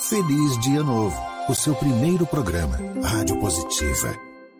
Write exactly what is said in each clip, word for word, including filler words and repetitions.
Feliz Dia Novo, o seu primeiro programa, Rádio Positiva.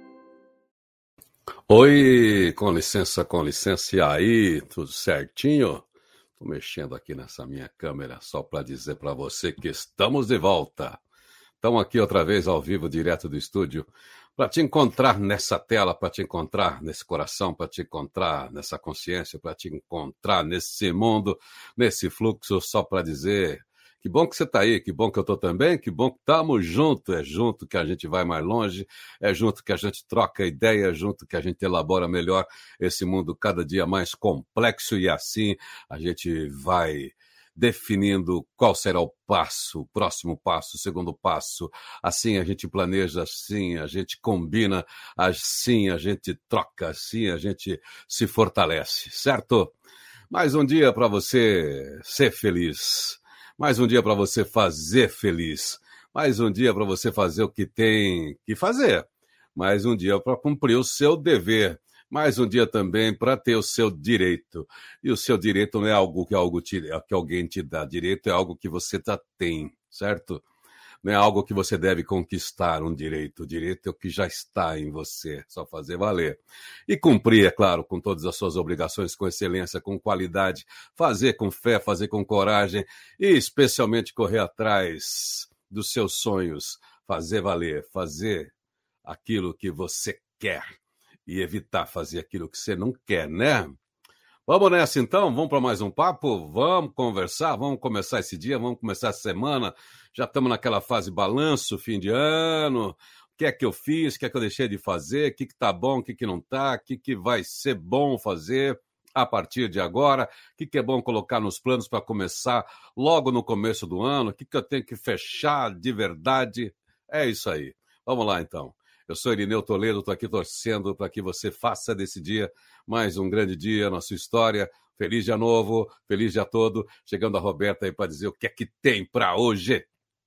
Oi, com licença, com licença, e aí, tudo certinho? Tô mexendo aqui nessa minha câmera só para dizer para você que estamos de volta. Estamos aqui outra vez ao vivo, direto do estúdio, para te encontrar nessa tela, para te encontrar nesse coração, para te encontrar nessa consciência, para te encontrar nesse mundo, nesse fluxo, só para dizer... Que bom que você está aí, que bom que eu estou também, que bom que estamos juntos, é junto que a gente vai mais longe, é junto que a gente troca ideia, é junto que a gente elabora melhor esse mundo cada dia mais complexo e assim a gente vai definindo qual será o passo, o próximo passo, o segundo passo, assim a gente planeja, assim a gente combina, assim a gente troca, assim a gente se fortalece, certo? Mais um dia para você ser feliz. Mais um dia para você fazer feliz. Mais um dia para você fazer o que tem que fazer. Mais um dia para cumprir o seu dever. Mais um dia também para ter o seu direito. E o seu direito não é algo que, algo te, que alguém te dá. Direito é algo que você já tem, certo? Não é algo que você deve conquistar, um direito. O direito é o que já está em você, só fazer valer. E cumprir, é claro, com todas as suas obrigações, com excelência, com qualidade, fazer com fé, fazer com coragem e especialmente correr atrás dos seus sonhos, fazer valer, fazer aquilo que você quer e evitar fazer aquilo que você não quer, né? Vamos nessa então, vamos para mais um papo, vamos conversar, vamos começar esse dia, vamos começar essa semana, já estamos naquela fase balanço, fim de ano, o que é que eu fiz, o que é que eu deixei de fazer, o que está bom, o que, que não está, o que, que vai ser bom fazer a partir de agora, o que, que é bom colocar nos planos para começar logo no começo do ano, o que, que eu tenho que fechar de verdade, é isso aí, vamos lá então. Eu sou Irineu Toledo, estou aqui torcendo para que você faça desse dia mais um grande dia na sua história. Feliz dia novo, feliz dia todo. Chegando a Roberta aí para dizer o que é que tem para hoje.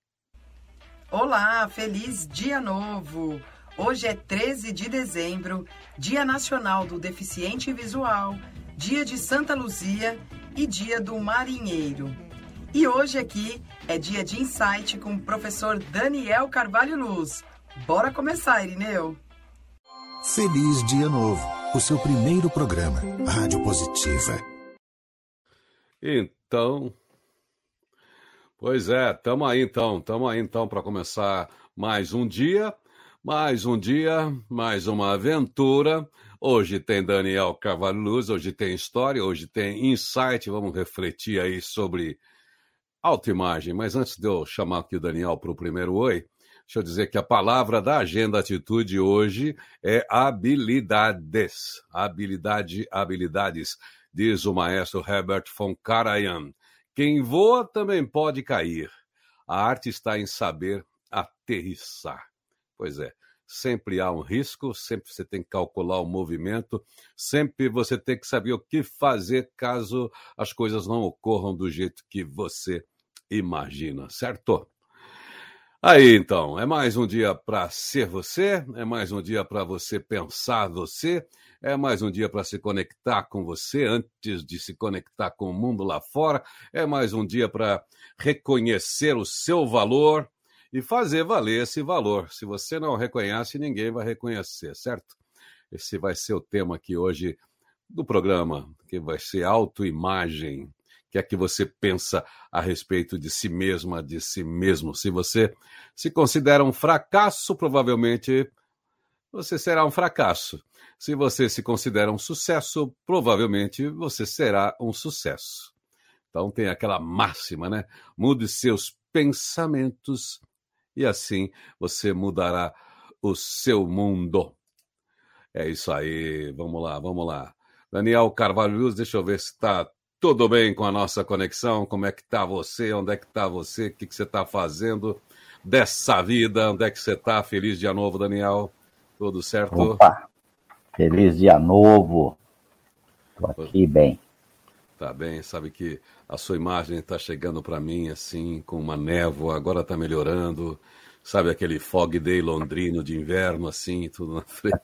Olá, feliz dia novo. Hoje é treze de dezembro, Dia Nacional do Deficiente Visual, Dia de Santa Luzia e Dia do Marinheiro. E hoje aqui é dia de insight com o professor Daniel Carvalho Luz. Bora começar, Irineu. Feliz Dia Novo, o seu primeiro programa, Rádio Positiva. Então, pois é, estamos aí então, estamos aí então para começar mais um dia, mais um dia, mais uma aventura. Hoje tem Daniel Carvalho Luz, hoje tem história, hoje tem insight, vamos refletir aí sobre autoimagem. Mas antes de eu chamar aqui o Daniel para o primeiro oi, deixa eu dizer que a palavra da Agenda Atitude hoje é habilidades. Habilidade, habilidades, diz o maestro Herbert von Karajan. Quem voa também pode cair. A arte está em saber aterrissar. Pois é, sempre há um risco, sempre você tem que calcular o movimento, sempre você tem que saber o que fazer caso as coisas não ocorram do jeito que você imagina, certo? Aí, então, é mais um dia para ser você, é mais um dia para você pensar você, é mais um dia para se conectar com você antes de se conectar com o mundo lá fora, é mais um dia para reconhecer o seu valor e fazer valer esse valor. Se você não reconhece, ninguém vai reconhecer, certo? Esse vai ser o tema aqui hoje do programa, que vai ser autoimagem. O que é que você pensa a respeito de si mesma, de si mesmo? Se você se considera um fracasso, provavelmente você será um fracasso. Se você se considera um sucesso, provavelmente você será um sucesso. Então tem aquela máxima, né? Mude seus pensamentos e assim você mudará o seu mundo. É isso aí, vamos lá, vamos lá. Daniel Carvalho Luz, deixa eu ver se está tudo bem com a nossa conexão, como é que está você, onde é que está você, o que, que você está fazendo dessa vida, onde é que você está? Feliz dia novo, Daniel, tudo certo? Opa, feliz dia novo, estou aqui bem. Tá bem, sabe que a sua imagem está chegando para mim assim, com uma névoa, agora está melhorando, sabe aquele fog day londrino de inverno, assim, tudo na frente.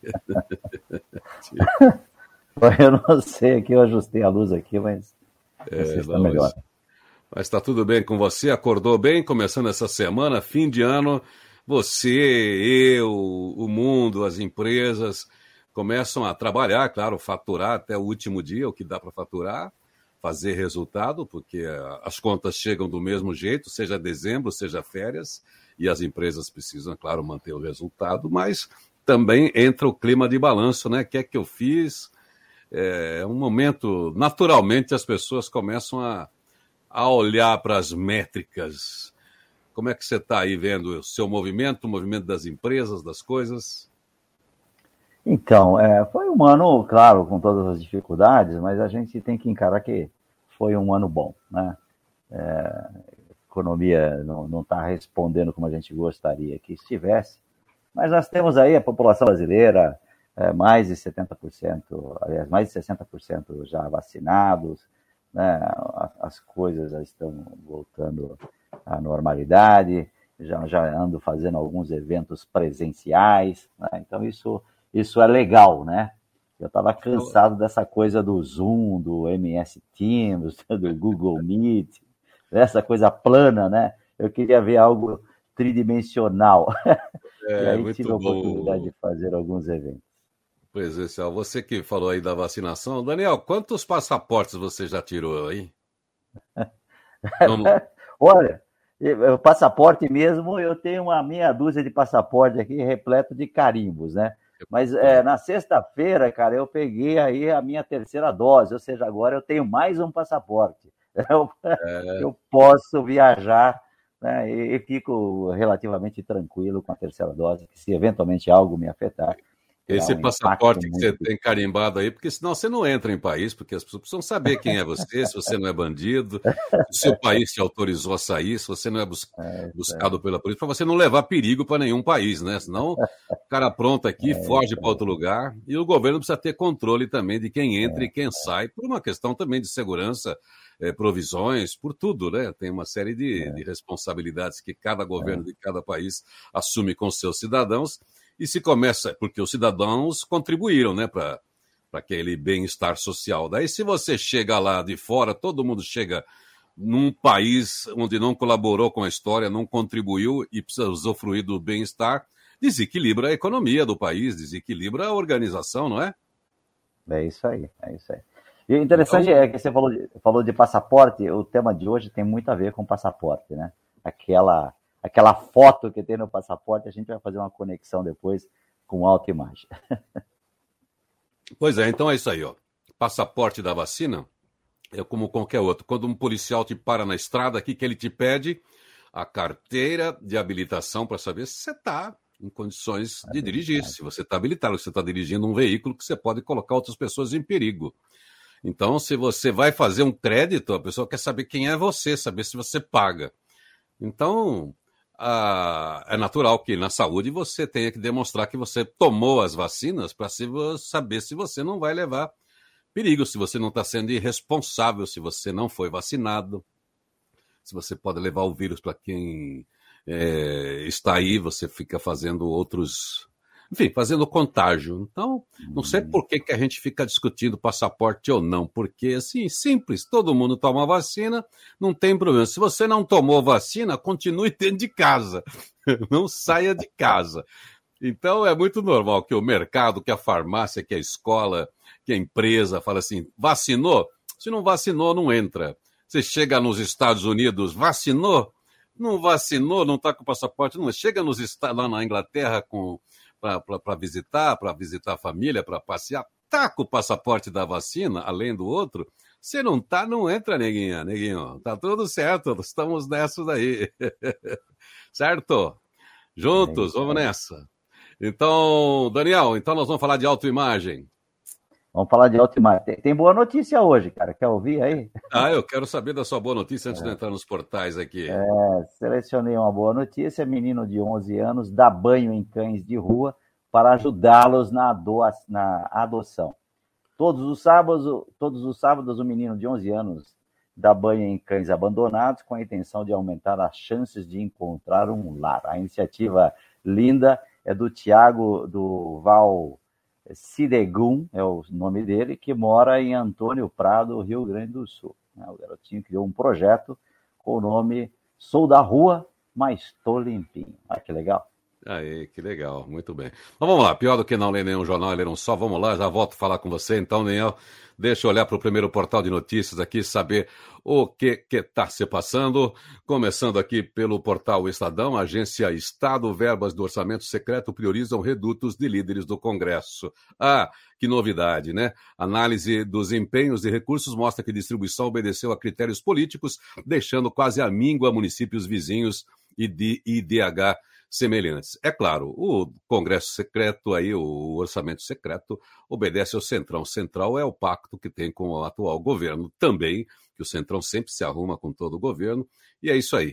Eu não sei, aqui eu ajustei a luz aqui, mas É, está não, melhor. Mas está tudo bem com você? Acordou bem? Começando essa semana, fim de ano, você, eu, o mundo, as empresas começam a trabalhar, claro, faturar até o último dia, o que dá para faturar, fazer resultado, porque as contas chegam do mesmo jeito, seja dezembro, seja férias, e as empresas precisam, claro, manter o resultado, mas também entra o clima de balanço, né? O que é que eu fiz? É um momento, naturalmente, as pessoas começam a, a olhar para as métricas. Como é que você está aí vendo o seu movimento, o movimento das empresas, das coisas? Então, é, foi um ano, claro, com todas as dificuldades, mas a gente tem que encarar que foi um ano bom, né? É, a economia não está respondendo como a gente gostaria que estivesse, mas nós temos aí a população brasileira, é, mais de setenta por cento, aliás, mais de sessenta por cento já vacinados, né? As coisas já estão voltando à normalidade, já, já ando fazendo alguns eventos presenciais, né? Então isso... Isso é legal, né? Eu estava cansado dessa coisa do Zoom, do M S Teams, do Google Meet, dessa coisa plana, né? Eu queria ver algo tridimensional. É, e aí tive a oportunidade bom. de fazer alguns eventos. Pois é, Céu. Você que falou aí da vacinação. Daniel, quantos passaportes você já tirou aí? Vamos... Olha, o passaporte mesmo, eu tenho uma meia dúzia de passaporte aqui repleto de carimbos, né? Mas é, na sexta-feira, cara, eu peguei aí a minha terceira dose, ou seja, agora eu tenho mais um passaporte. Eu, é. eu posso viajar, né, e, e fico relativamente tranquilo com a terceira dose, que se eventualmente algo me afetar. Esse um passaporte que você tem carimbado aí, porque senão você não entra em país, porque as pessoas precisam saber quem é você, se você não é bandido, se o seu país te autorizou a sair, se você não é, bus... é buscado é. pela polícia, para você não levar perigo para nenhum país, né? Senão o cara apronta aqui, é, foge para outro lugar, e o governo precisa ter controle também de quem entra é, e quem é. sai, por uma questão também de segurança, é, provisões, por tudo, né? Tem uma série de, é. de responsabilidades que cada governo é. de cada país assume com seus cidadãos. E se começa, porque os cidadãos contribuíram, né, para aquele bem-estar social. Daí, se você chega lá de fora, todo mundo chega num país onde não colaborou com a história, não contribuiu e precisa usufruir do bem-estar, desequilibra a economia do país, desequilibra a organização, não é? É isso aí, é isso aí. E o interessante então... é que você falou de, falou de passaporte, o tema de hoje tem muito a ver com passaporte, né? Aquela... Aquela foto que tem no passaporte, a gente vai fazer uma conexão depois com autoimagem. Pois é, então é isso aí, ó. Passaporte da vacina é como qualquer outro. Quando um policial te para na estrada aqui, que ele te pede a carteira de habilitação para saber se você está em condições de dirigir, se você está habilitado, se você está dirigindo um veículo que você pode colocar outras pessoas em perigo. Então, se você vai fazer um crédito, a pessoa quer saber quem é você, saber se você paga. Então... Ah, é natural que na saúde você tenha que demonstrar que você tomou as vacinas para saber se você não vai levar perigo, se você não está sendo irresponsável, se você não foi vacinado, se você pode levar o vírus para quem é, está aí, você fica fazendo outros... Enfim, fazendo contágio. Então, não sei por que, que a gente fica discutindo passaporte ou não, porque, assim, simples, todo mundo toma vacina, não tem problema. Se você não tomou vacina, continue dentro de casa, não saia de casa. Então, é muito normal que o mercado, que a farmácia, que a escola, que a empresa fala assim, vacinou? Se não vacinou, não entra. Você chega nos Estados Unidos, vacinou? Não vacinou, não está com passaporte, não. Chega nos lá na Inglaterra com... para visitar, para visitar a família, para passear, tá com o passaporte da vacina, além do outro, se não tá, não entra, neguinha, neguinho, tá tudo certo, estamos nessa daí, certo? Juntos, vamos nessa. Então, Daniel, então nós vamos falar de autoimagem. Vamos falar de autoimagem. Tem, tem boa notícia hoje, cara, quer ouvir aí? Ah, eu quero saber da sua boa notícia antes é. de entrar nos portais aqui. É, selecionei uma boa notícia, menino de onze anos dá banho em cães de rua para ajudá-los na, ado na adoção. Todos os sábados, todos os sábados o menino de onze anos dá banho em cães abandonados com a intenção de aumentar as chances de encontrar um lar. A iniciativa linda é do Tiago do Val Sidegum, é o nome dele, que mora em Antônio Prado, Rio Grande do Sul. O garotinho criou um projeto com o nome Sou da Rua, mas tô limpinho. Olha que legal. Aí, que legal, muito bem. Então vamos lá, pior do que não ler nenhum jornal, ler um só, vamos lá, já volto a falar com você, então, Daniel, deixa eu olhar para o primeiro portal de notícias aqui, saber o que está se passando, começando aqui pelo portal Estadão, Agência Estado, verbas do orçamento secreto priorizam redutos de líderes do Congresso. Ah, que novidade, né? Análise dos empenhos e recursos mostra que a distribuição obedeceu a critérios políticos, deixando quase à míngua municípios vizinhos e de I D H semelhantes. É claro, o Congresso secreto, aí, o orçamento secreto, obedece ao Centrão. Central é o pacto que tem com o atual governo também, que o Centrão sempre se arruma com todo o governo, e é isso aí.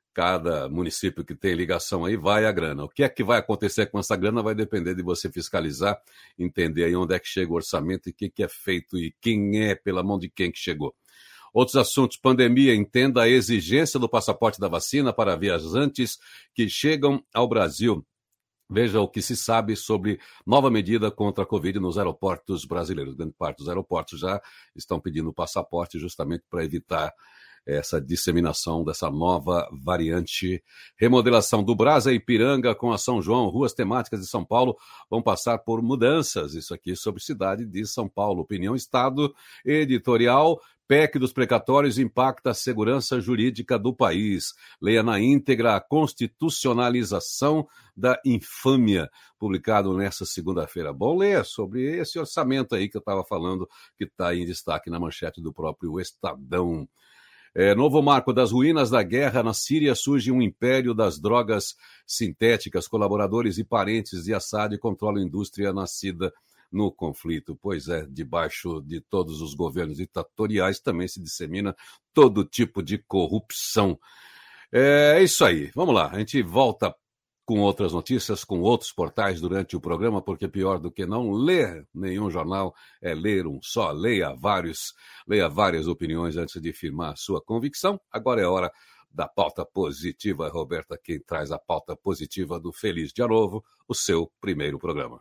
Cada município que tem ligação aí vai a grana. O que é que vai acontecer com essa grana vai depender de você fiscalizar, entender aí onde é que chega o orçamento e o que, que é feito e quem é, pela mão de quem que chegou. Outros assuntos, pandemia, entenda a exigência do passaporte da vacina para viajantes que chegam ao Brasil. Veja o que se sabe sobre nova medida contra a Covid nos aeroportos brasileiros. Grande parte dos aeroportos já estão pedindo o passaporte justamente para evitar essa disseminação dessa nova variante. Remodelação do Brasa e Ipiranga com a São João, ruas temáticas de São Paulo vão passar por mudanças. Isso aqui sobre cidade de São Paulo. Opinião Estado, editorial. P E C dos precatórios impacta a segurança jurídica do país. Leia na íntegra a constitucionalização da infâmia, publicado nesta segunda-feira. Bom ler sobre esse orçamento aí que eu estava falando, que está em destaque na manchete do próprio Estadão. É, novo marco das ruínas da guerra na Síria, surge um império das drogas sintéticas. Colaboradores e parentes de Assad controlam a indústria nascida no conflito. Pois é, debaixo de todos os governos ditatoriais também se dissemina todo tipo de corrupção. É isso aí, vamos lá, a gente volta com outras notícias, com outros portais durante o programa, porque pior do que não ler nenhum jornal é ler um só. Leia vários, leia várias opiniões antes de firmar a sua convicção. Agora é hora da pauta positiva. Roberta, quem traz a pauta positiva do Feliz Dia Novo, o seu primeiro programa.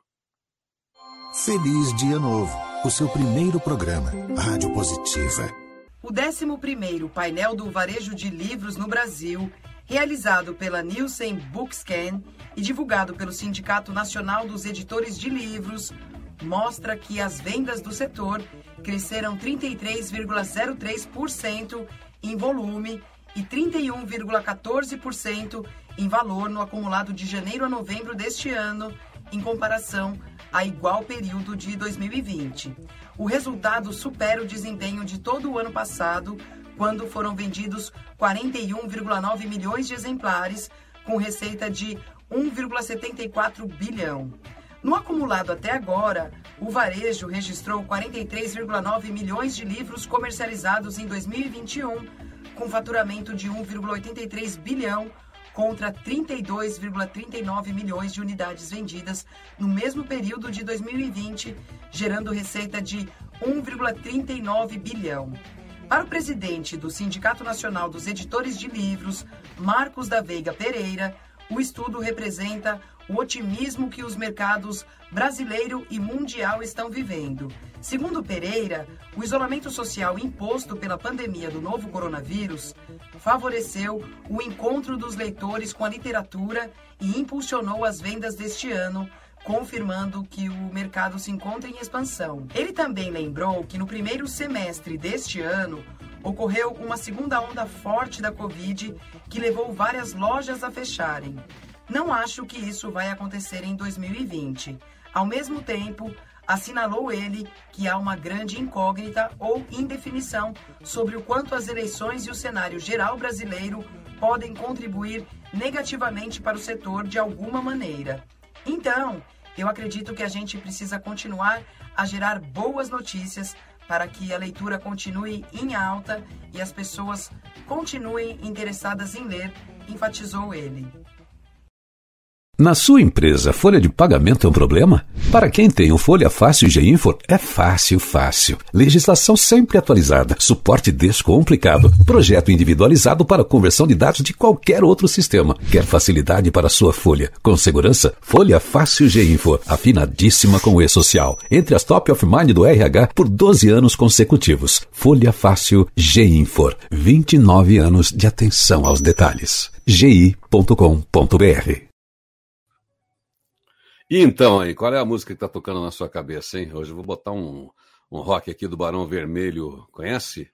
Feliz Dia Novo, o seu primeiro programa, Rádio Positiva. O décimo primeiro painel do varejo de livros no Brasil, realizado pela Nielsen Bookscan e divulgado pelo Sindicato Nacional dos Editores de Livros, mostra que as vendas do setor cresceram trinta e três vírgula zero três por cento em volume e trinta e um vírgula quatorze por cento em valor no acumulado de janeiro a novembro deste ano, em comparação a igual período de dois mil e vinte. O resultado supera o desempenho de todo o ano passado, quando foram vendidos quarenta e um vírgula nove milhões de exemplares, com receita de um vírgula setenta e quatro bilhão. No acumulado até agora, o varejo registrou quarenta e três vírgula nove milhões de livros comercializados em dois mil e vinte e um, com faturamento de um vírgula oitenta e três bilhão, contra trinta e dois vírgula trinta e nove milhões de unidades vendidas no mesmo período de dois mil e vinte, gerando receita de um vírgula trinta e nove bilhão. Para o presidente do Sindicato Nacional dos Editores de Livros, Marcos da Veiga Pereira, o estudo representa o otimismo que os mercados brasileiro e mundial estão vivendo. Segundo Pereira, o isolamento social imposto pela pandemia do novo coronavírus favoreceu o encontro dos leitores com a literatura e impulsionou as vendas deste ano, confirmando que o mercado se encontra em expansão. Ele também lembrou que no primeiro semestre deste ano ocorreu uma segunda onda forte da Covid que levou várias lojas a fecharem. Não acho que isso vai acontecer em dois mil e vinte. Ao mesmo tempo, assinalou ele que há uma grande incógnita ou indefinição sobre o quanto as eleições e o cenário geral brasileiro podem contribuir negativamente para o setor de alguma maneira. Então, eu acredito que a gente precisa continuar a gerar boas notícias para que a leitura continue em alta e as pessoas continuem interessadas em ler, enfatizou ele. Na sua empresa, folha de pagamento é um problema? Para quem tem o Folha Fácil G-Info, é fácil, fácil. Legislação sempre atualizada, suporte descomplicado, projeto individualizado para conversão de dados de qualquer outro sistema. Quer facilidade para a sua folha? Com segurança? Folha Fácil G-Info, afinadíssima com o E-Social. Entre as top of mind do R H por doze anos consecutivos. Folha Fácil G-Info, vinte e nove anos de atenção aos detalhes. g i ponto com ponto b r. E então, aí, qual é a música que tá tocando na sua cabeça, hein? Hoje eu vou botar um, um rock aqui do Barão Vermelho, conhece?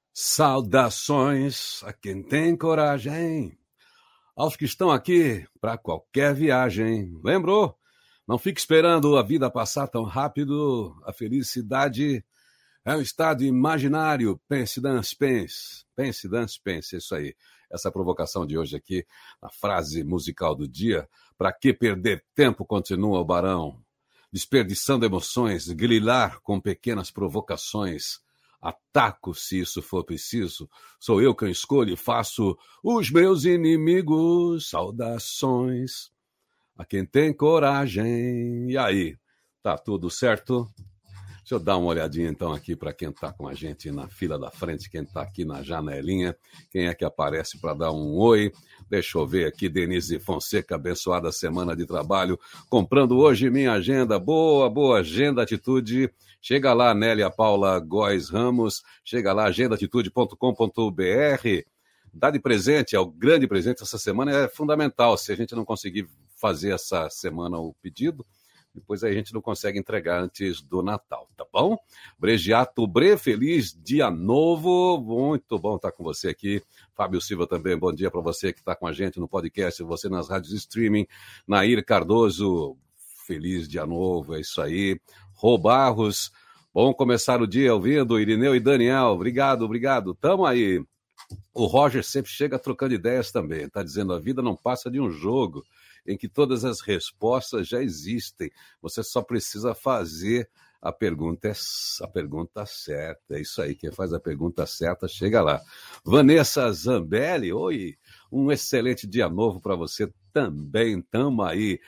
Saudações a quem tem coragem, aos que estão aqui para qualquer viagem. Lembrou? Não fique esperando a vida passar tão rápido, a felicidade é um estado imaginário. Pense, dance, pense. Pense, dance, pense, isso aí. Essa provocação de hoje aqui, a frase musical do dia. Para que perder tempo, continua o Barão, desperdiçando emoções, grilar com pequenas provocações. Ataco se isso for preciso, sou eu quem escolho e faço os meus inimigos. Saudações a quem tem coragem. E aí, tá tudo certo? Deixa eu dar uma olhadinha então aqui para quem está com a gente na fila da frente, quem está aqui na janelinha, quem é que aparece para dar um oi. Deixa eu ver aqui, Denise Fonseca, abençoada semana de trabalho, comprando hoje minha agenda, boa, boa agenda, atitude. Chega lá, Nélia Paula Góes Ramos, chega lá, agenda atitude ponto com ponto b r. Dá de presente, é o grande presente essa semana, é fundamental. Se a gente não conseguir fazer essa semana o pedido, depois aí a gente não consegue entregar antes do Natal, tá bom? Bregiato Bre, feliz dia novo, muito bom estar com você aqui. Fábio Silva também, bom dia para você que está com a gente no podcast, você nas rádios de streaming. Nair Cardoso, feliz dia novo, é isso aí. Rô Barros, bom começar o dia ouvindo. Irineu e Daniel, obrigado, obrigado, tamo aí. O Roger sempre chega trocando ideias também, está dizendo a vida não passa de um jogo em que todas as respostas já existem. Você só precisa fazer a pergunta, a pergunta certa. É isso aí, quem faz a pergunta certa chega lá. Vanessa Zambelli, oi, um excelente dia novo para você também, tamo aí.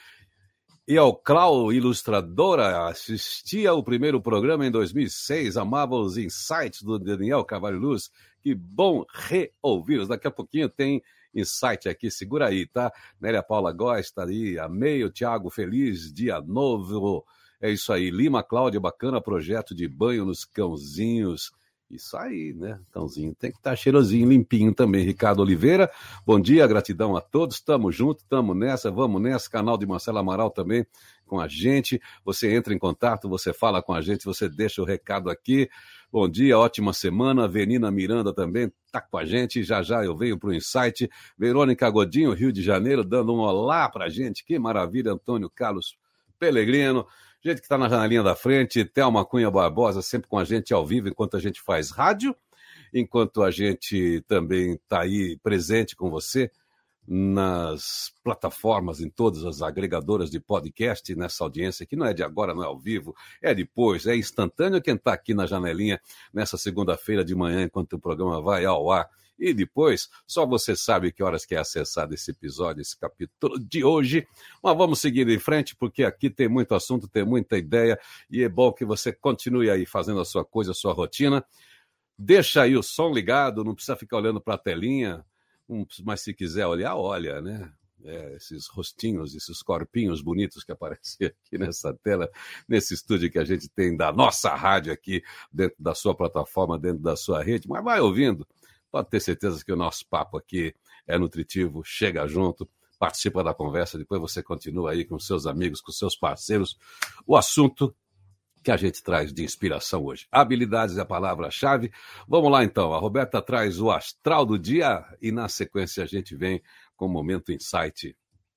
E ao Clau, ilustradora, assistia ao primeiro programa em dois mil e seis, amava os insights do Daniel Carvalho Luz. Que bom reouvir-os. Daqui a pouquinho tem insight aqui, segura aí, tá? Nélia Paula Góes está aí, amei o Thiago, feliz dia novo. É isso aí, Lima Cláudia, bacana projeto de banho nos cãozinhos. Isso aí, né? Cãozinho tem que estar tá cheirosinho, limpinho também. Ricardo Oliveira, bom dia, gratidão a todos, tamo junto, tamo nessa, vamos nessa. Canal de Marcelo Amaral também com a gente. Você entra em contato, você fala com a gente, você deixa o recado aqui. Bom dia, ótima semana. Avenina Miranda também tá com a gente. Já já eu venho pro Insight. Verônica Godinho, Rio de Janeiro, dando um olá pra gente. Que maravilha, Antônio Carlos Pellegrino. Gente que está na janelinha da frente, Thelma Cunha Barbosa, sempre com a gente ao vivo, enquanto a gente faz rádio, enquanto a gente também está aí presente com você nas plataformas, em todas as agregadoras de podcast, nessa audiência que não é de agora, não é ao vivo, é depois, é instantâneo quem está aqui na janelinha nessa segunda-feira de manhã, enquanto o programa vai ao ar. E depois, só você sabe que horas que é acessado esse episódio, esse capítulo de hoje. Mas vamos seguir em frente, porque aqui tem muito assunto, tem muita ideia, e é bom que você continue aí fazendo a sua coisa, a sua rotina. Deixa aí o som ligado, não precisa ficar olhando para a telinha, mas se quiser olhar, olha, né? É, esses rostinhos, esses corpinhos bonitos que aparecem aqui nessa tela, nesse estúdio que a gente tem da nossa rádio aqui, dentro da sua plataforma, dentro da sua rede, mas vai ouvindo. Pode ter certeza que o nosso papo aqui é nutritivo, chega junto, participa da conversa, depois você continua aí com seus amigos, com seus parceiros. O assunto que a gente traz de inspiração hoje. Habilidades é a palavra-chave. Vamos lá então, a Roberta traz o astral do dia e na sequência a gente vem com o Momento Insight.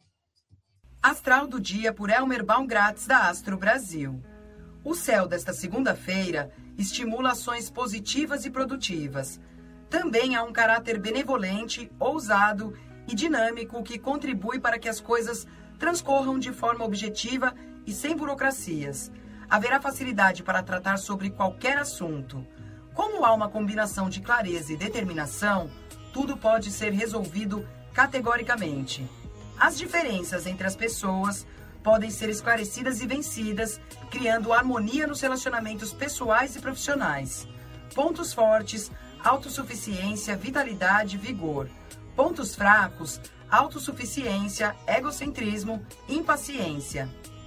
Astral do dia por Elmer Baumgratz da Astro Brasil. O céu desta segunda-feira estimula ações positivas e produtivas. Também há um caráter benevolente, ousado e dinâmico que contribui para que as coisas transcorram de forma objetiva e sem burocracias. Haverá facilidade para tratar sobre qualquer assunto. Como há uma combinação de clareza e determinação, tudo pode ser resolvido categoricamente. As diferenças entre as pessoas podem ser esclarecidas e vencidas, criando harmonia nos relacionamentos pessoais e profissionais. Pontos fortes: autossuficiência, vitalidade, vigor. Pontos fracos: autossuficiência, egocentrismo, impaciência.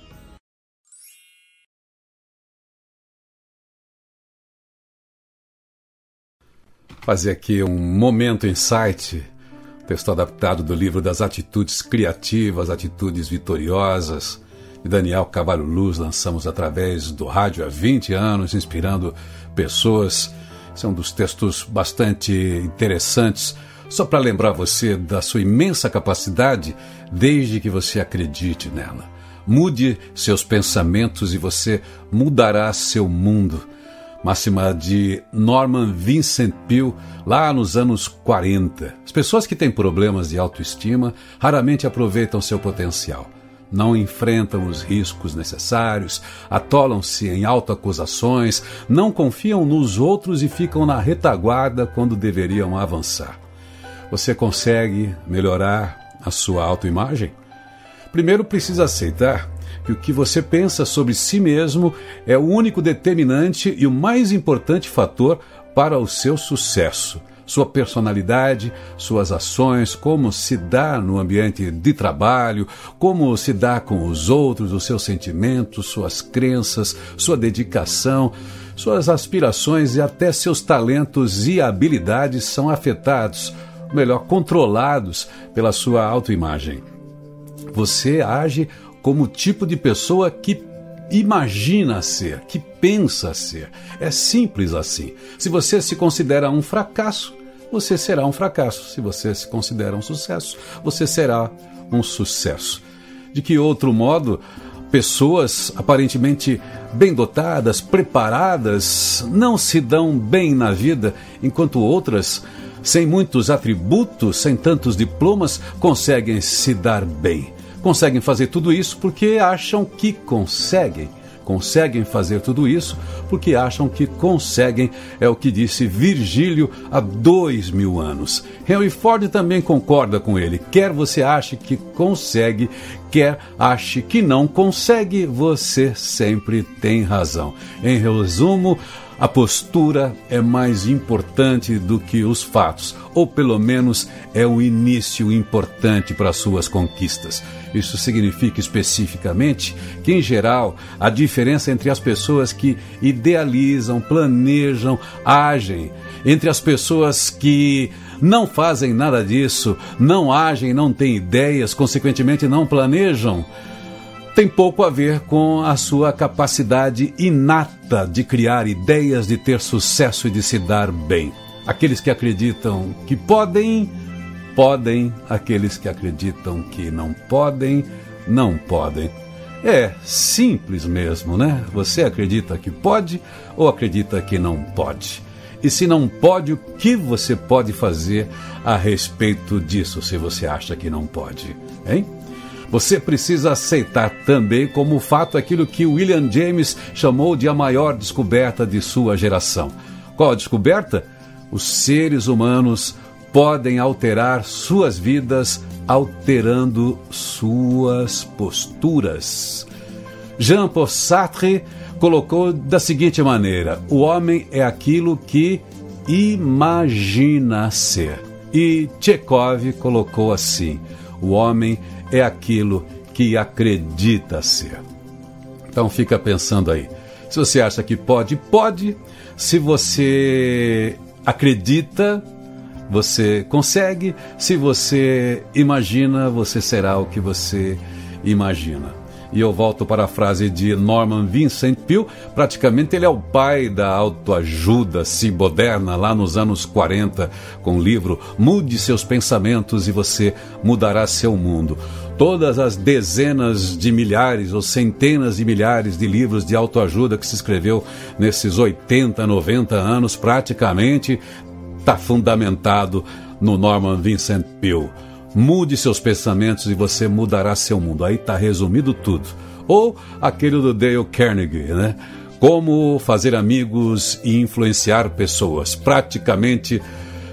Fazer aqui um momento insight, texto adaptado do livro das Atitudes Criativas, Atitudes Vitoriosas, de Daniel Carvalho Luz. Lançamos através do rádio há vinte anos, inspirando pessoas. Esse é um dos textos bastante interessantes, só para lembrar você da sua imensa capacidade, desde que você acredite nela. Mude seus pensamentos e você mudará seu mundo. Máxima de Norman Vincent Peale, lá nos anos quarenta. As pessoas que têm problemas de autoestima raramente aproveitam seu potencial. Não enfrentam os riscos necessários, atolam-se em autoacusações, não confiam nos outros e ficam na retaguarda quando deveriam avançar. Você consegue melhorar a sua autoimagem? Primeiro precisa aceitar que o que você pensa sobre si mesmo é o único determinante e o mais importante fator para o seu sucesso. Sua personalidade, suas ações, como se dá no ambiente de trabalho, como se dá com os outros, os seus sentimentos, suas crenças, sua dedicação, suas aspirações e até seus talentos e habilidades são afetados, ou melhor, controlados pela sua autoimagem. Você age como o tipo de pessoa que imagina ser, que pensa ser. É simples assim. Se você se considera um fracasso, você será um fracasso. Se você se considera um sucesso, você será um sucesso. De que outro modo, pessoas aparentemente bem dotadas, preparadas, não se dão bem na vida, enquanto outras, sem muitos atributos, sem tantos diplomas, conseguem se dar bem. Conseguem fazer tudo isso porque acham que conseguem. Conseguem fazer tudo isso porque acham que conseguem, é o que disse Virgílio há dois mil anos. Henry Ford também concorda com ele. Quer você ache que consegue, quer ache que não consegue, você sempre tem razão. Em resumo, a postura é mais importante do que os fatos, ou pelo menos é o início importante para suas conquistas. Isso significa especificamente que, em geral, a diferença entre as pessoas que idealizam, planejam, agem, entre as pessoas que não fazem nada disso, não agem, não têm ideias, consequentemente não planejam, tem pouco a ver com a sua capacidade inata de criar ideias, de ter sucesso e de se dar bem. Aqueles que acreditam que podem, podem. Aqueles que acreditam que não podem, não podem. É simples mesmo, né? Você acredita que pode ou acredita que não pode? E se não pode, o que você pode fazer a respeito disso, se você acha que não pode, hein? Você precisa aceitar também como fato aquilo que William James chamou de a maior descoberta de sua geração. Qual a descoberta? Os seres humanos podem alterar suas vidas alterando suas posturas. Jean-Paul Sartre colocou da seguinte maneira: o homem é aquilo que imagina ser. E Chekhov colocou assim: o homem é aquilo que acredita ser. Então fica pensando aí. Se você acha que pode, pode. Se você acredita, você consegue. Se você imagina, você será o que você imagina. E eu volto para a frase de Norman Vincent Peale. Praticamente ele é o pai da autoajuda assim, moderna, lá nos anos quarenta, com o livro Mude Seus Pensamentos e Você Mudará Seu Mundo. Todas as dezenas de milhares ou centenas de milhares de livros de autoajuda que se escreveu nesses oitenta, noventa anos, praticamente está fundamentado no Norman Vincent Peale. Mude seus pensamentos e você mudará seu mundo. Aí está resumido tudo. Ou aquele do Dale Carnegie, né? Como fazer amigos e influenciar pessoas. Praticamente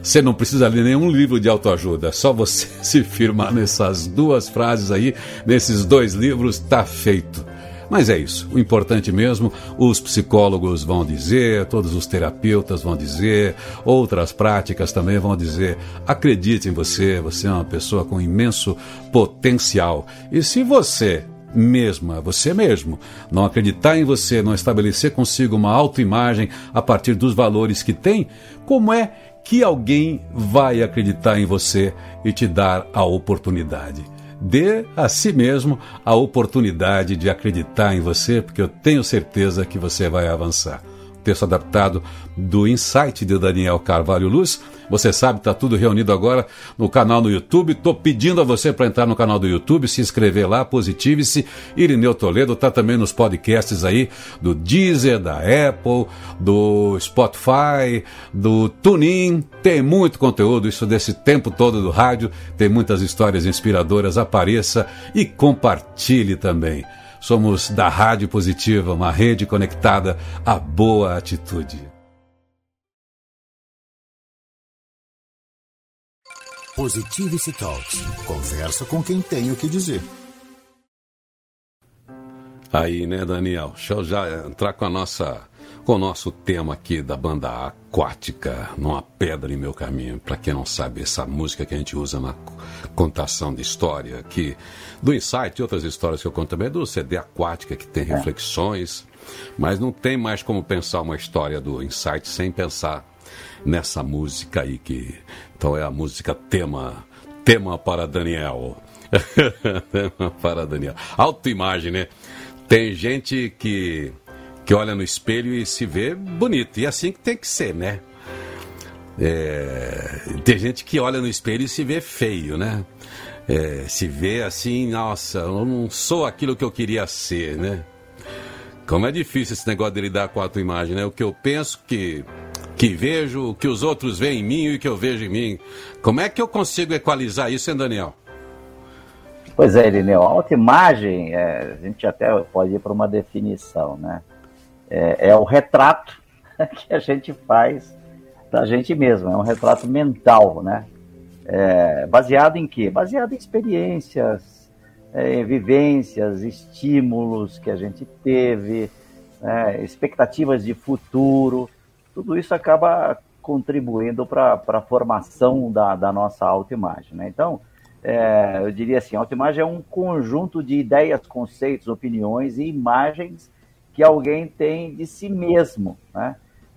Você não precisa ler nenhum livro de autoajuda, é só você se firmar nessas duas frases aí, nesses dois livros, tá feito. Mas é isso, o importante mesmo, os psicólogos vão dizer, todos os terapeutas vão dizer, outras práticas também vão dizer, acredite em você, você é uma pessoa com imenso potencial. E se você mesma, você mesmo, não acreditar em você, não estabelecer consigo uma autoimagem a partir dos valores que tem, como é que alguém vai acreditar em você e te dar a oportunidade? Dê a si mesmo a oportunidade de acreditar em você, porque eu tenho certeza que você vai avançar. Texto adaptado do Insight de Daniel Carvalho Luz. Você sabe, está tudo reunido agora no canal no YouTube. Estou pedindo a você para entrar no canal do YouTube, se inscrever lá, positive-se. Irineu Toledo está também nos podcasts aí do Deezer, da Apple, do Spotify, do TuneIn. Tem muito conteúdo, isso desse tempo todo do rádio. Tem muitas histórias inspiradoras. Apareça e compartilhe também. Somos da Rádio Positiva, uma rede conectada à boa atitude. Positivity Talks. Conversa com quem tem o que dizer. Aí, né, Daniel? Deixa eu já entrar com a nossa, com o nosso tema aqui da banda Aquática, Numa Pedra em Meu Caminho. Para quem não sabe, essa música que a gente usa na contação de história aqui, do Insight e outras histórias que eu conto também, é do C D Aquática, que tem reflexões, mas não tem mais como pensar uma história do Insight sem pensar nessa música aí, que então é a música tema, tema para Daniel. Tema para Daniel. Autoimagem, né? Tem gente que, que olha no espelho e se vê bonito, e é assim que tem que ser, né? É, tem gente que olha no espelho e se vê feio, né? É, se vê assim, nossa, eu não sou aquilo que eu queria ser, né? Como é difícil esse negócio de lidar com a autoimagem, né? O que eu penso que, que vejo, o que os outros veem em mim e o que eu vejo em mim. Como é que eu consigo equalizar isso, hein, Daniel? Pois é, Irineu, a autoimagem, é, a gente até pode ir para uma definição, né? É, é o retrato que a gente faz da gente mesmo, é um retrato mental, né? É, baseado em quê? Baseado em experiências, é, vivências, estímulos que a gente teve, é, expectativas de futuro, tudo isso acaba contribuindo para a formação da, da nossa autoimagem, né? Então, é, eu diria assim, a autoimagem é um conjunto de ideias, conceitos, opiniões e imagens que alguém tem de si mesmo, né?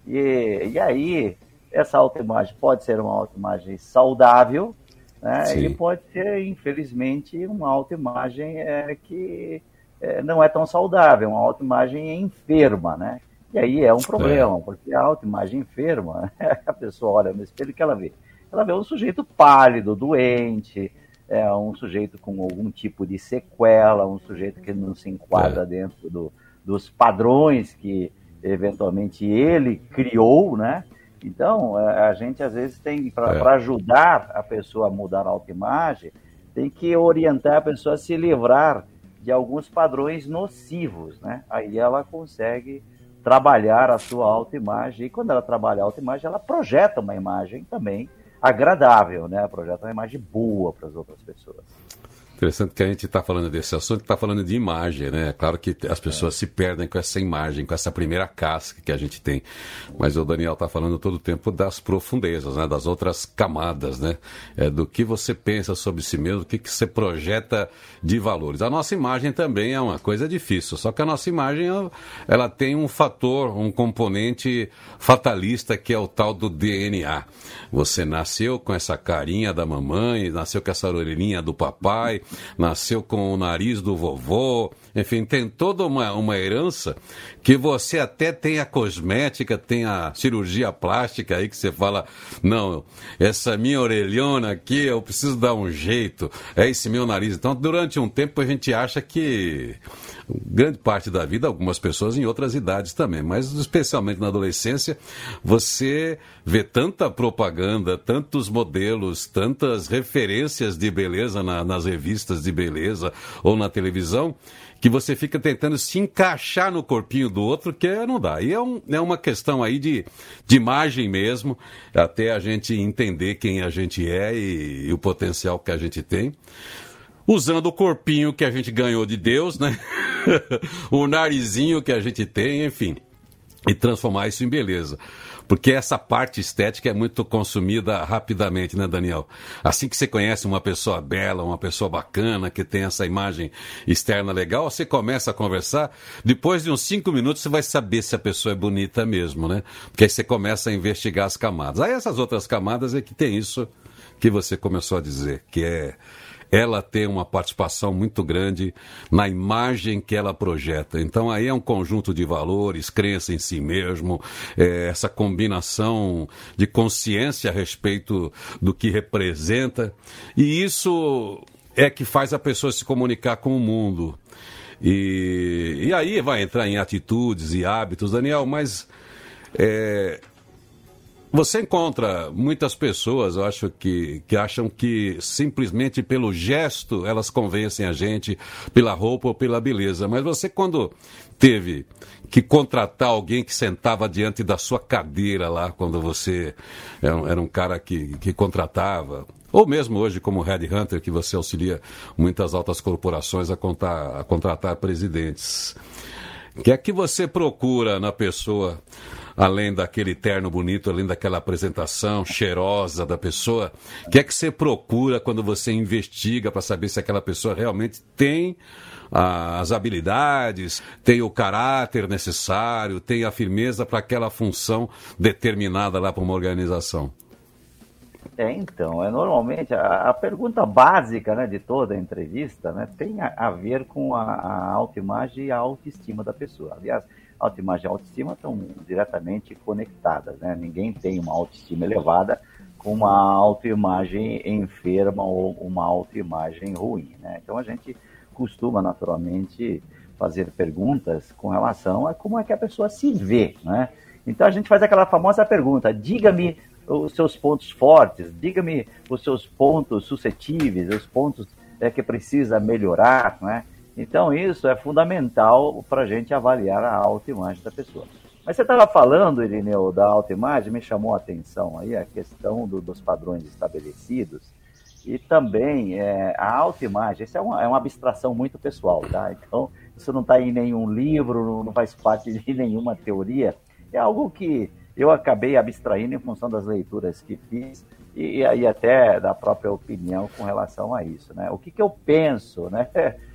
E, e aí, essa autoimagem pode ser uma autoimagem saudável, né? E pode ser, infelizmente, uma autoimagem é, que é, não é tão saudável, uma autoimagem enferma, né? E aí é um problema, é. porque a autoimagem enferma, a pessoa olha no espelho e que ela vê? Ela vê um sujeito pálido, doente, é um sujeito com algum tipo de sequela, um sujeito que não se enquadra é. dentro do, dos padrões que, eventualmente, ele criou, né? Então, a gente, às vezes, tem, para é. ajudar a pessoa a mudar a autoimagem, tem que orientar a pessoa a se livrar de alguns padrões nocivos, né? Aí ela consegue trabalhar a sua autoimagem, e quando ela trabalha a autoimagem, ela projeta uma imagem também agradável, né? Projeta uma imagem boa para as outras pessoas. Interessante que a gente está falando desse assunto, está falando de imagem, né? Claro que as pessoas é. se perdem com essa imagem, com essa primeira casca que a gente tem. Mas o Daniel está falando todo o tempo das profundezas, né? Das outras camadas, né? É, do que você pensa sobre si mesmo, o que, que você projeta de valores. A nossa imagem também é uma coisa difícil, só que a nossa imagem ela tem um fator, um componente fatalista que é o tal do D N A. Você nasceu com essa carinha da mamãe, nasceu com essa orelhinha do papai, nasceu com o nariz do vovô, enfim, tem toda uma, uma herança que você até tem a cosmética, tem a cirurgia plástica aí que você fala, não, essa minha orelhona aqui, eu preciso dar um jeito, é esse meu nariz. Então, durante um tempo a gente acha que grande parte da vida, algumas pessoas em outras idades também, mas especialmente na adolescência, você vê tanta propaganda, tantos modelos, tantas referências de beleza na, nas revistas de beleza ou na televisão, que você fica tentando se encaixar no corpinho do outro, que não dá. E é, um, é uma questão aí de, de imagem mesmo, até a gente entender quem a gente é e, e o potencial que a gente tem. Usando o corpinho que a gente ganhou de Deus, né? O narizinho que a gente tem, enfim. E transformar isso em beleza. Porque essa parte estética é muito consumida rapidamente, né, Daniel? Assim que você conhece uma pessoa bela, uma pessoa bacana, que tem essa imagem externa legal, você começa a conversar, depois de uns cinco minutos você vai saber se a pessoa é bonita mesmo, né? Porque aí você começa a investigar as camadas. Aí essas outras camadas é que tem isso que você começou a dizer, que é... ela tem uma participação muito grande na imagem que ela projeta. Então aí é um conjunto de valores, crença em si mesmo, é, essa combinação de consciência a respeito do que representa. E isso é que faz a pessoa se comunicar com o mundo. E, e aí vai entrar em atitudes e hábitos, Daniel, mas... É, você encontra muitas pessoas, eu acho que, que acham que simplesmente pelo gesto elas convencem a gente, pela roupa ou pela beleza. Mas você, quando teve que contratar alguém que sentava diante da sua cadeira lá, quando você era um, era um cara que, que contratava, ou mesmo hoje como headhunter, que você auxilia muitas altas corporações a, contar, a contratar presidentes. O que é que você procura na pessoa, além daquele terno bonito, além daquela apresentação cheirosa da pessoa? O que é que você procura quando você investiga para saber se aquela pessoa realmente tem ah, as habilidades, tem o caráter necessário, tem a firmeza para aquela função determinada lá para uma organização? É, então, é normalmente a, a pergunta básica, né, de toda a entrevista, né, tem a, a ver com a, a autoimagem e a autoestima da pessoa. Aliás, autoimagem e autoestima estão diretamente conectadas, né? Ninguém tem uma autoestima elevada com uma autoimagem enferma ou uma autoimagem ruim, né? Então a gente costuma naturalmente fazer perguntas com relação a como é que a pessoa se vê, né? Então a gente faz aquela famosa pergunta: diga-me os seus pontos fortes, diga-me os seus pontos suscetíveis, os pontos é, que precisa melhorar, né? Então isso é fundamental para a gente avaliar a autoimagem da pessoa. Mas você estava falando, Irineu, da autoimagem, me chamou a atenção aí a questão do, dos padrões estabelecidos e também é, a autoimagem. Isso é uma, é uma abstração muito pessoal, tá? Então isso não está em nenhum livro, não faz parte de nenhuma teoria, é algo que eu acabei abstraindo em função das leituras que fiz e, e aí até da própria opinião com relação a isso, né? O que, que eu penso, né,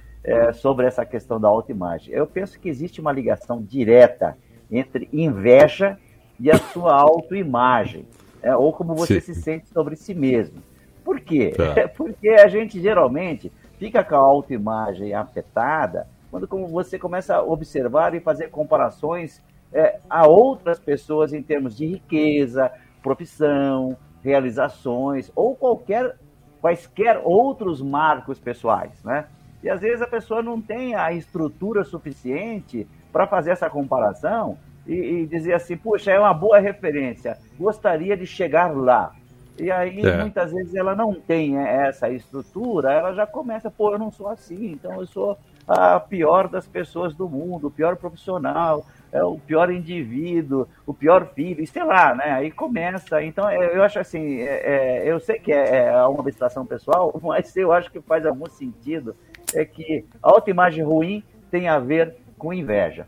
é, sobre essa questão da autoimagem? Eu penso que existe uma ligação direta entre inveja e a sua autoimagem, é, ou como você Sim. se sente sobre si mesmo. Por quê? Tá. Porque a gente geralmente fica com a autoimagem afetada quando você começa a observar e fazer comparações É, a outras pessoas em termos de riqueza, profissão, realizações ou qualquer, quaisquer outros marcos pessoais, né? E às vezes a pessoa não tem a estrutura suficiente para fazer essa comparação e, e dizer assim, puxa, é uma boa referência, gostaria de chegar lá. E aí é. muitas vezes ela não tem essa estrutura, ela já começa, pô, eu não sou assim, então eu sou a pior das pessoas do mundo, o pior profissional, é o pior indivíduo, o pior filho, e sei lá, né? Aí começa. Então, eu acho assim, é, é, eu sei que é, é uma abstração pessoal, mas eu acho que faz algum sentido, é que a autoimagem ruim tem a ver com inveja.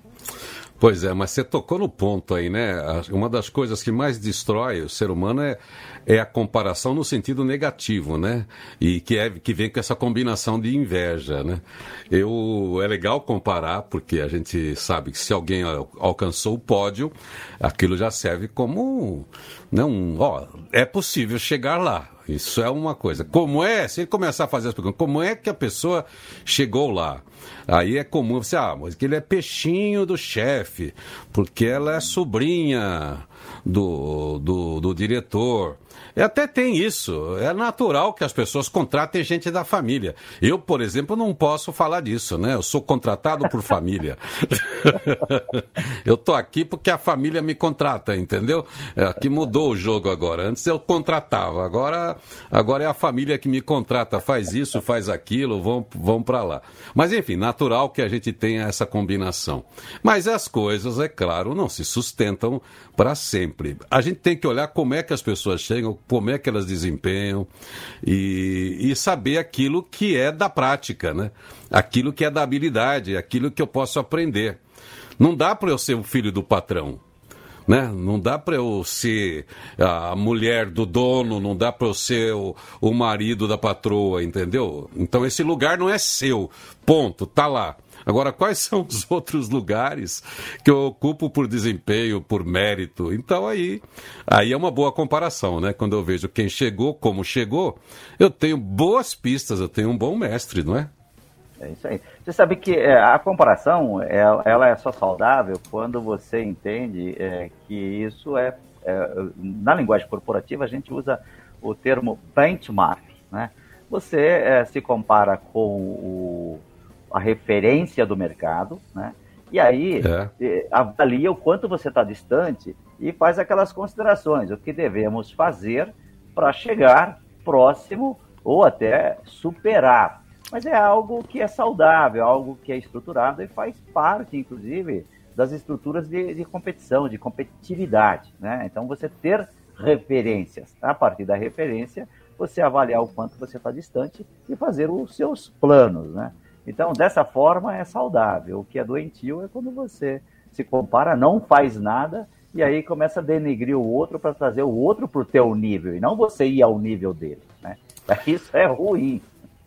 Pois é, mas você tocou no ponto aí, né? Uma das coisas que mais destrói o ser humano é, é a comparação no sentido negativo, né? E que, é, que vem com essa combinação de inveja, né? Eu, é legal comparar, porque a gente sabe que se alguém alcançou o pódio, aquilo já serve como né, um, ó, é possível chegar lá. Isso é uma coisa. Como é, se ele começar a fazer as perguntas, como é que a pessoa chegou lá? Aí é comum você, ah, mas que ele é peixinho do chefe, porque ela é sobrinha do, do, do diretor, E até tem isso. É natural que as pessoas contratem gente da família. Eu, por exemplo, não posso falar disso, né? Eu sou contratado por família. Eu tô aqui porque a família me contrata, entendeu? Aqui mudou o jogo agora. Antes eu contratava, agora, agora é a família que me contrata. Faz isso, faz aquilo, vão, vão para lá. Mas, enfim, natural que a gente tenha essa combinação. Mas as coisas, é claro, não se sustentam para sempre. A gente tem que olhar como é que as pessoas chegam, como é que elas desempenham e, e saber aquilo que é da prática, né? Aquilo que é da habilidade, aquilo que eu posso aprender. Não dá para eu ser o filho do patrão, né? Não dá para eu ser a mulher do dono, não dá para eu ser o, o marido da patroa, entendeu? Então esse lugar não é seu, ponto, tá lá. Agora, quais são os outros lugares que eu ocupo por desempenho, por mérito? Então, aí, aí é uma boa comparação, né? Quando eu vejo quem chegou, como chegou, eu tenho boas pistas, eu tenho um bom mestre, não é? É isso aí. Você sabe que é, a comparação, ela, ela é só saudável quando você entende é, que isso é, é... Na linguagem corporativa, a gente usa o termo benchmark, né? Você é, se compara com o... a referência do mercado, né? E aí é. avalia o quanto você está distante e faz aquelas considerações, o que devemos fazer para chegar próximo ou até superar. Mas é algo que é saudável, algo que é estruturado e faz parte, inclusive, das estruturas de, de competição, de competitividade, né? Então, você ter referências. A partir da referência, você avaliar o quanto você está distante e fazer os seus planos, né? Então, dessa forma, é saudável. O que é doentio é quando você se compara, não faz nada, e aí começa a denegrir o outro para trazer o outro para o teu nível, e não você ir ao nível dele, né? Isso é ruim.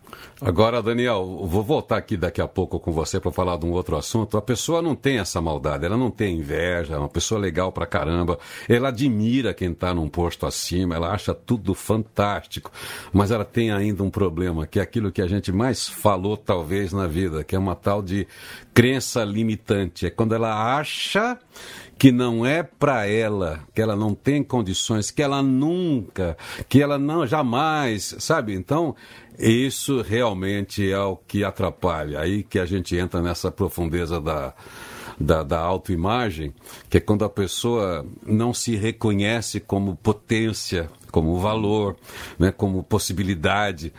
Agora, Daniel, vou voltar aqui daqui a pouco com você para falar de um outro assunto. A pessoa não tem essa maldade, ela não tem inveja, é uma pessoa legal pra caramba, ela admira quem está num posto acima, ela acha tudo fantástico, mas ela tem ainda um problema, que é aquilo que a gente mais falou talvez na vida, que é uma tal de crença limitante. É quando ela acha que não é para ela, que ela não tem condições, que ela nunca, que ela não jamais, sabe? Então, isso realmente é o que atrapalha. Aí que a gente entra nessa profundeza da, da, da autoimagem, que é quando a pessoa não se reconhece como potência, como valor, né, como possibilidade,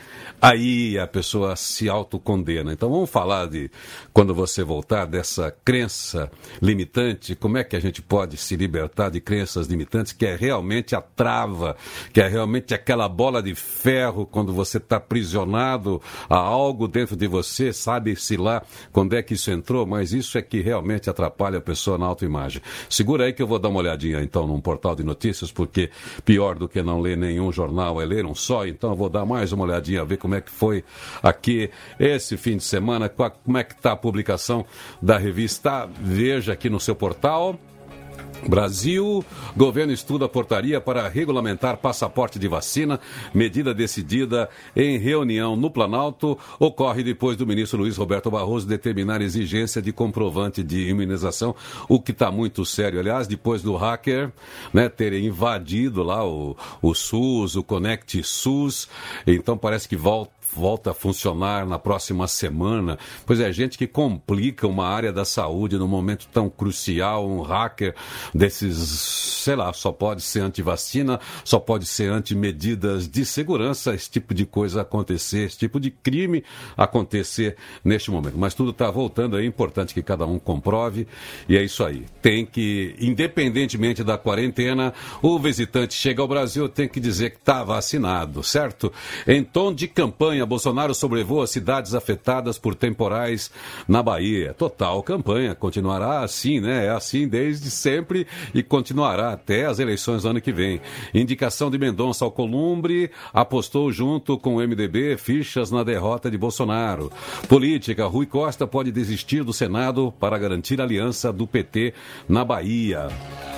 aí a pessoa se autocondena. Então vamos falar de, quando você voltar, dessa crença limitante, como é que a gente pode se libertar de crenças limitantes, que é realmente a trava, que é realmente aquela bola de ferro quando você está aprisionado a algo dentro de você, sabe-se lá quando é que isso entrou, mas isso é que realmente atrapalha a pessoa na autoimagem. Segura aí que eu vou dar uma olhadinha então num portal de notícias, porque pior do que não ler nenhum jornal é ler um só, então eu vou dar mais uma olhadinha, ver como é que foi aqui esse fim de semana, como é que está a publicação da revista Veja aqui no seu portal. Brasil, governo estuda portaria para regulamentar passaporte de vacina. Medida decidida em reunião no Planalto ocorre depois do ministro Luiz Roberto Barroso determinar exigência de comprovante de imunização, o que está muito sério. Aliás, depois do hacker, né, terem invadido lá o, o SUS, o Conect SUS, então parece que volta volta a funcionar na próxima semana. Pois é, gente que complica uma área da saúde num momento tão crucial, um hacker desses, sei lá, só pode ser anti-vacina, só pode ser anti-medidas de segurança, esse tipo de coisa acontecer, esse tipo de crime acontecer neste momento. Mas tudo está voltando, é importante que cada um comprove, e é isso aí. Tem que, independentemente da quarentena, o visitante chega ao Brasil, tem que dizer que está vacinado, certo? Em tom de campanha, Bolsonaro sobrevoa cidades afetadas por temporais na Bahia. Total campanha, continuará assim, né? É assim desde sempre e continuará até as eleições do ano que vem. Indicação de Mendonça ao Columbre, apostou junto com o M D B fichas na derrota de Bolsonaro. Política, Rui Costa pode desistir do Senado para garantir a aliança do P T na Bahia.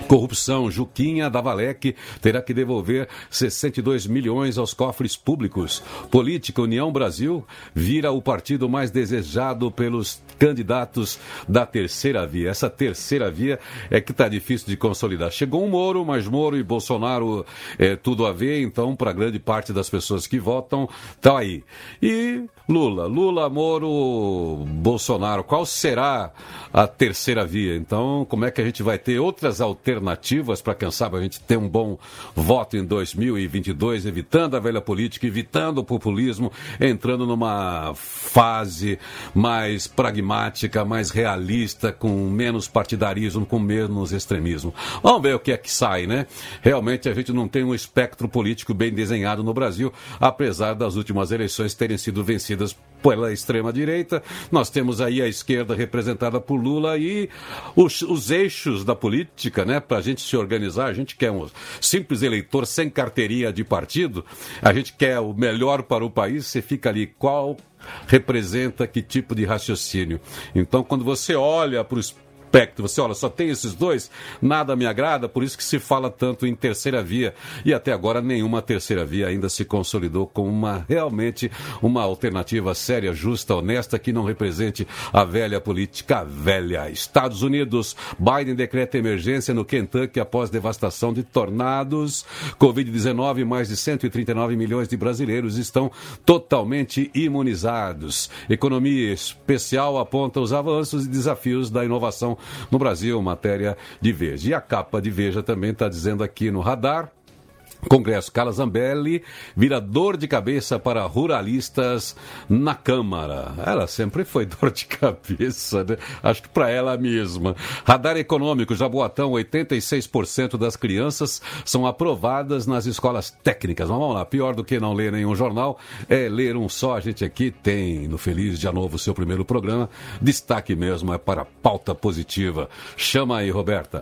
Corrupção, Juquinha da Valec terá que devolver sessenta e dois milhões aos cofres públicos. Política, União Brasil vira o partido mais desejado pelos candidatos da terceira via. Essa terceira via é que está difícil de consolidar. Chegou um Moro, mas Moro e Bolsonaro é tudo a ver, então, para grande parte das pessoas que votam, estão aí. E Lula, Lula, Moro, Bolsonaro, qual será a terceira via? Então, como é que a gente vai ter outras alternativas alternativas para, quem sabe, a gente ter um bom voto em dois mil e vinte e dois, evitando a velha política, evitando o populismo, entrando numa fase mais pragmática, mais realista, com menos partidarismo, com menos extremismo. Vamos ver o que é que sai, né? Realmente a gente não tem um espectro político bem desenhado no Brasil, apesar das últimas eleições terem sido vencidas pela extrema-direita. Nós temos aí a esquerda representada por Lula e os, os eixos da política, né? Para a gente se organizar, a gente quer um simples eleitor sem carteirinha de partido, a gente quer o melhor para o país, você fica ali, qual representa que tipo de raciocínio? Então, quando você olha para os você olha, só tem esses dois, nada me agrada, por isso que se fala tanto em terceira via, e até agora nenhuma terceira via ainda se consolidou como uma, realmente, uma alternativa séria, justa, honesta, que não represente a velha política velha. Estados Unidos, Biden decreta emergência no Kentucky após devastação de tornados. covid dezenove, mais de cento e trinta e nove milhões de brasileiros estão totalmente imunizados. Economia especial aponta os avanços e desafios da inovação no Brasil, matéria de Veja. E a capa de Veja também está dizendo aqui no radar: Congresso, Carla Zambelli vira dor de cabeça para ruralistas na Câmara. Ela sempre foi dor de cabeça, né? Acho que para ela mesma. Radar econômico, Jaboatão, oitenta e seis por cento das crianças são aprovadas nas escolas técnicas. Mas vamos lá, pior do que não ler nenhum jornal é ler um só. A gente aqui tem, no Feliz Dia Novo, seu primeiro programa, destaque mesmo é para a pauta positiva. Chama aí, Roberta.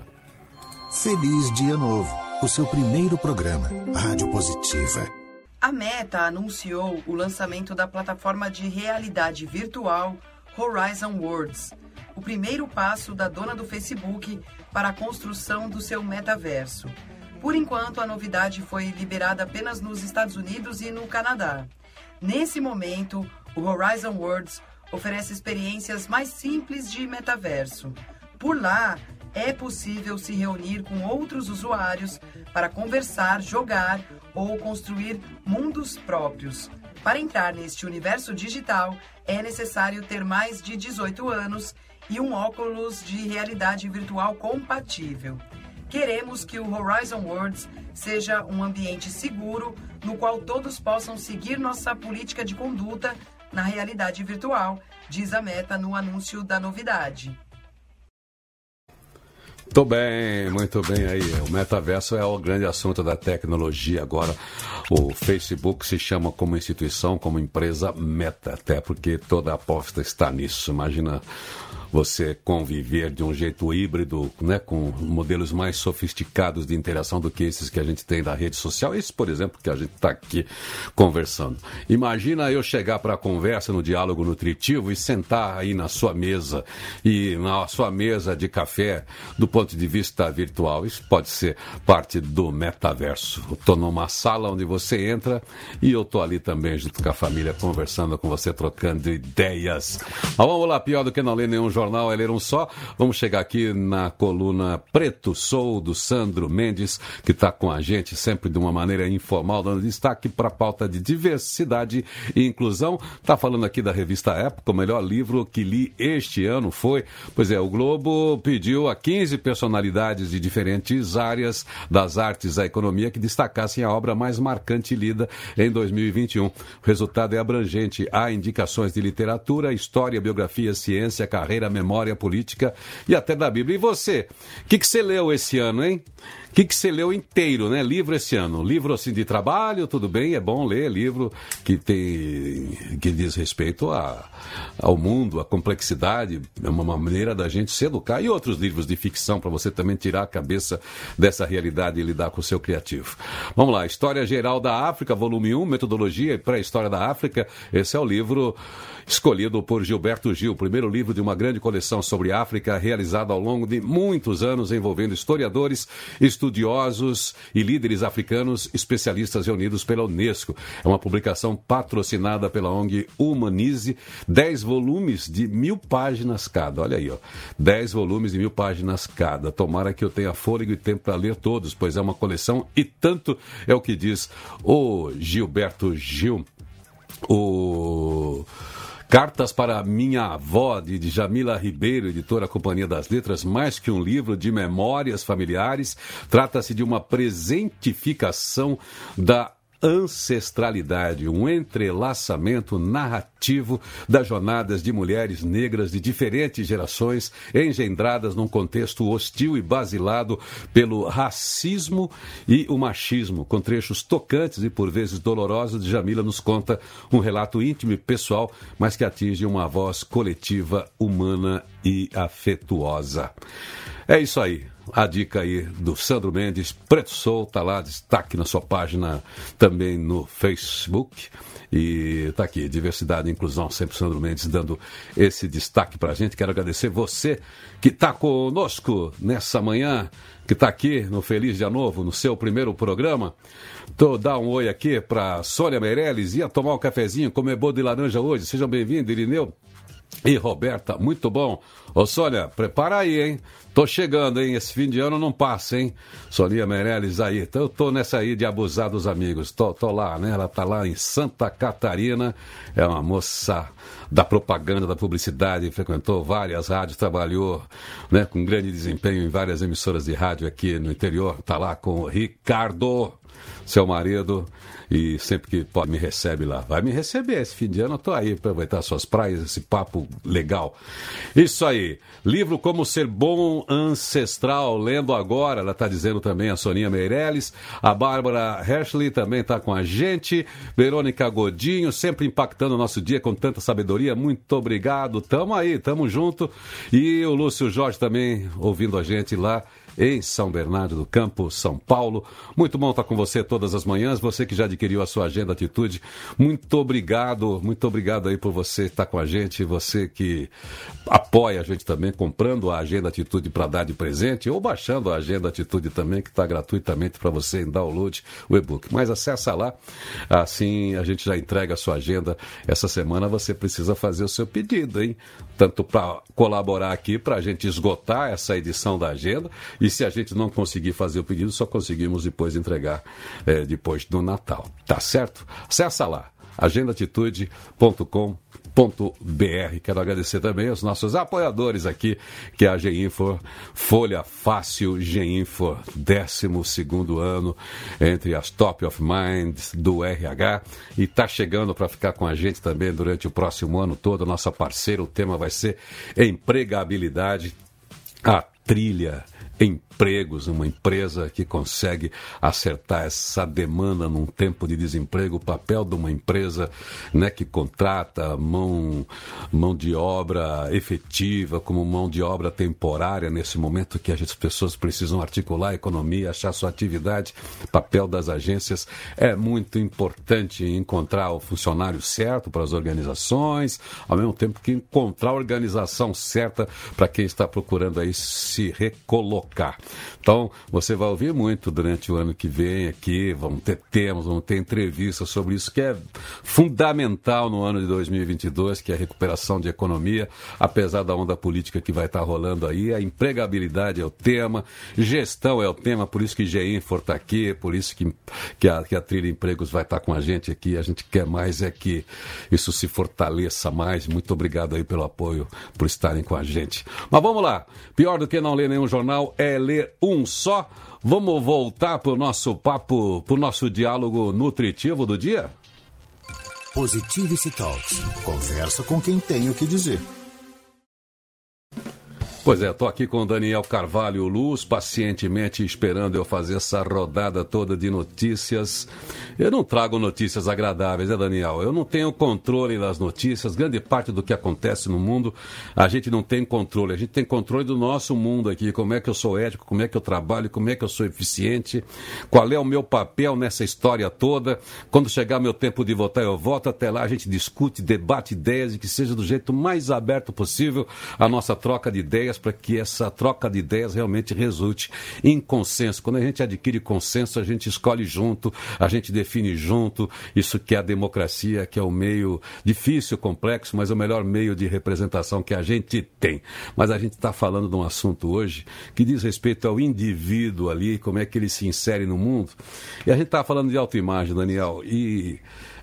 Feliz Dia Novo, o seu primeiro programa, Rádio Positiva. A Meta anunciou o lançamento da plataforma de realidade virtual Horizon Worlds, o primeiro passo da dona do Facebook para a construção do seu metaverso. Por enquanto, a novidade foi liberada apenas nos Estados Unidos e no Canadá. Nesse momento, o Horizon Worlds oferece experiências mais simples de metaverso. Por lá, é possível se reunir com outros usuários para conversar, jogar ou construir mundos próprios. Para entrar neste universo digital, é necessário ter mais de dezoito anos e um óculos de realidade virtual compatível. Queremos que o Horizon Worlds seja um ambiente seguro no qual todos possam seguir nossa política de conduta na realidade virtual, diz a Meta no anúncio da novidade. Muito bem, muito bem aí. O metaverso é o grande assunto da tecnologia agora. O Facebook se chama como instituição, como empresa Meta, até porque toda a aposta está nisso. Imagina você conviver de um jeito híbrido, né, com modelos mais sofisticados de interação do que esses que a gente tem da rede social. Esse, por exemplo, que a gente está aqui conversando. Imagina eu chegar para a conversa no diálogo nutritivo e sentar aí na sua mesa, e na sua mesa de café, do ponto de vista virtual. Isso pode ser parte do metaverso. Eu estou numa sala onde você entra e eu estou ali também junto com a família, conversando com você, trocando ideias. Mas vamos lá, pior do que não ler nenhum jornal é ler um só. Vamos chegar aqui na coluna Preto Sou, do Sandro Mendes, que está com a gente sempre de uma maneira informal, dando destaque para a pauta de diversidade e inclusão. Está falando aqui da revista Época, o melhor livro que li este ano foi, pois é, o Globo pediu a quinze personalidades de diferentes áreas das artes à economia que destacassem a obra mais marcante lida em dois mil e vinte e um. O resultado é abrangente. Há indicações de literatura, história, biografia, ciência, carreira, memória, política e até da Bíblia. E você? O que, que você leu esse ano, hein? O que, que você leu inteiro, né? Livro esse ano. Livro assim de trabalho, tudo bem, é bom ler livro que tem que diz respeito a, ao mundo, à complexidade, é uma maneira da gente se educar. E outros livros de ficção para você também tirar a cabeça dessa realidade e lidar com o seu criativo. Vamos lá, História Geral da África, volume um, Metodologia e Pré-História da África. Esse é o livro escolhido por Gilberto Gil, o primeiro livro de uma grande coleção sobre África, realizada ao longo de muitos anos, envolvendo historiadores, estudiosos e líderes africanos, especialistas reunidos pela Unesco. É uma publicação patrocinada pela O N G Humanize, dez volumes de mil páginas cada. Olha aí, ó, dez volumes de mil páginas cada. Tomara que eu tenha fôlego e tempo para ler todos, pois é uma coleção e tanto é o que diz o Gilberto Gil. O... Cartas para Minha Avó, de Djamila Ribeiro, editora Companhia das Letras, mais que um livro de memórias familiares, trata-se de uma presentificação da ancestralidade, um entrelaçamento narrativo das jornadas de mulheres negras de diferentes gerações, engendradas num contexto hostil e basilado pelo racismo e o machismo. Com trechos tocantes e por vezes dolorosos, Djamila nos conta um relato íntimo e pessoal, mas que atinge uma voz coletiva, humana e afetuosa. É isso aí. A dica aí do Sandro Mendes, Preto Soul, tá lá, destaque na sua página também no Facebook. E tá aqui, Diversidade e Inclusão, sempre Sandro Mendes dando esse destaque pra gente. Quero agradecer você que tá conosco nessa manhã, que tá aqui no Feliz Dia Novo, no seu primeiro programa. Tô dar um oi aqui pra Sônia Meirelles, ia tomar um cafezinho, comer bolo de laranja hoje. Sejam bem-vindos, Irineu e Roberta, muito bom. Ô Sônia, prepara aí, hein? Tô chegando, hein? Esse fim de ano não passa, hein? Sonia Meirelles aí. Então eu tô nessa aí de abusar dos amigos. Tô, tô lá, né? Ela tá lá em Santa Catarina. É uma moça da propaganda, da publicidade. Frequentou várias rádios, trabalhou, né, com grande desempenho em várias emissoras de rádio aqui no interior. Tá lá com o Ricardo, seu marido, e sempre que pode me recebe lá. Vai me receber esse fim de ano, eu tô aí para aproveitar suas praias, esse papo legal. Isso aí, livro Como Ser Bom Ancestral, lendo agora, ela tá dizendo também a Soninha Meirelles, a Bárbara Hershey também tá com a gente, Verônica Godinho, sempre impactando o nosso dia com tanta sabedoria, muito obrigado, tamo aí, tamo junto, e o Lúcio Jorge também ouvindo a gente lá em São Bernardo do Campo, São Paulo. Muito bom estar com você todas as manhãs. Você que já adquiriu a sua Agenda Atitude, muito obrigado, muito obrigado aí por você estar com a gente, você que apoia a gente também, comprando a Agenda Atitude para dar de presente, ou baixando a Agenda Atitude também, que está gratuitamente para você em download, o e-book. Mas acessa lá, assim a gente já entrega a sua agenda. Essa semana você precisa fazer o seu pedido, hein? Tanto para colaborar aqui, para a gente esgotar essa edição da agenda, e se a gente não conseguir fazer o pedido, só conseguimos depois entregar é, depois do Natal. Tá certo? Acessa lá, agenda atitude ponto com ponto b r. Quero agradecer também aos nossos apoiadores aqui, que é a G-Info, Folha Fácil G-Info, décimo segundo ano entre as Top of Mind do R H, e tá chegando para ficar com a gente também durante o próximo ano todo. Nossa parceira, o tema vai ser empregabilidade, a trilha empregos, uma empresa que consegue acertar essa demanda num tempo de desemprego, o papel de uma empresa, né, que contrata mão, mão de obra efetiva como mão de obra temporária nesse momento que as pessoas precisam articular a economia, achar sua atividade. O papel das agências é muito importante, encontrar o funcionário certo para as organizações, ao mesmo tempo que encontrar a organização certa para quem está procurando aí se recolocar. Então, você vai ouvir muito durante o ano que vem aqui, vamos ter temas, vamos ter entrevistas sobre isso, que é fundamental no ano de dois mil e vinte e dois, que é a recuperação de economia, apesar da onda política que vai estar rolando aí. A empregabilidade é o tema, gestão é o tema, por isso que G-Info está aqui, por isso que, que, a, que a Trilha Empregos vai estar com a gente aqui. A gente quer mais é que isso se fortaleça mais. Muito obrigado aí pelo apoio, por estarem com a gente. Mas vamos lá, pior do que não ler nenhum jornal é ler um só. Vamos voltar para o nosso papo, para o nosso diálogo nutritivo do dia? Positivity Talks. Conversa com quem tem o que dizer. Pois é, estou aqui com o Daniel Carvalho Luz, pacientemente esperando eu fazer essa rodada toda de notícias. Eu não trago notícias agradáveis, né, Daniel? Eu não tenho controle das notícias. Grande parte do que acontece no mundo, a gente não tem controle. A gente tem controle do nosso mundo aqui. Como é que eu sou ético, como é que eu trabalho, como é que eu sou eficiente, qual é o meu papel nessa história toda. Quando chegar meu tempo de votar, eu voto. Até lá a gente discute, debate ideias e que seja do jeito mais aberto possível a nossa troca de ideias, para que essa troca de ideias realmente resulte em consenso. Quando a gente adquire consenso, a gente escolhe junto, a gente define junto. Isso que é a democracia, que é o meio difícil, complexo, mas o melhor meio de representação que a gente tem. Mas a gente está falando de um assunto hoje que diz respeito ao indivíduo ali, como é que ele se insere no mundo. E a gente está falando de autoimagem, Daniel, e...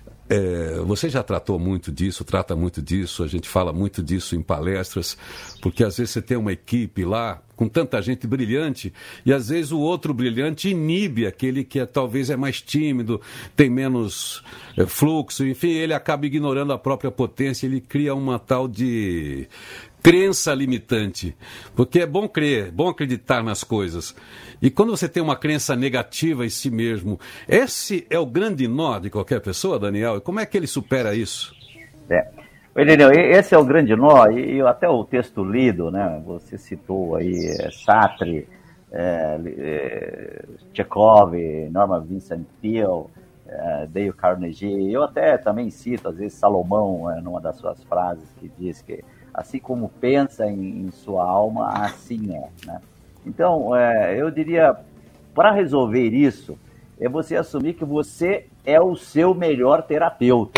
É, você já tratou muito disso, trata muito disso, a gente fala muito disso em palestras, porque às vezes você tem uma equipe lá com tanta gente brilhante e às vezes o outro brilhante inibe aquele que é, talvez é mais tímido, tem menos é, fluxo, enfim, ele acaba ignorando a própria potência, ele cria uma tal de crença limitante, porque é bom crer, é bom acreditar nas coisas. E quando você tem uma crença negativa em si mesmo, esse é o grande nó de qualquer pessoa, Daniel? E como é que ele supera isso? É. Irineu, esse é o grande nó, e até o texto lido, né? Você citou aí é, Sartre, é, é, Chekhov, Norman Vincent Peale, é, Dale Carnegie. Eu até também cito, às vezes, Salomão, é, numa das suas frases, que diz que assim como pensa em, em sua alma, assim é, né? Então, é, eu diria, para resolver isso, é você assumir que você é o seu melhor terapeuta.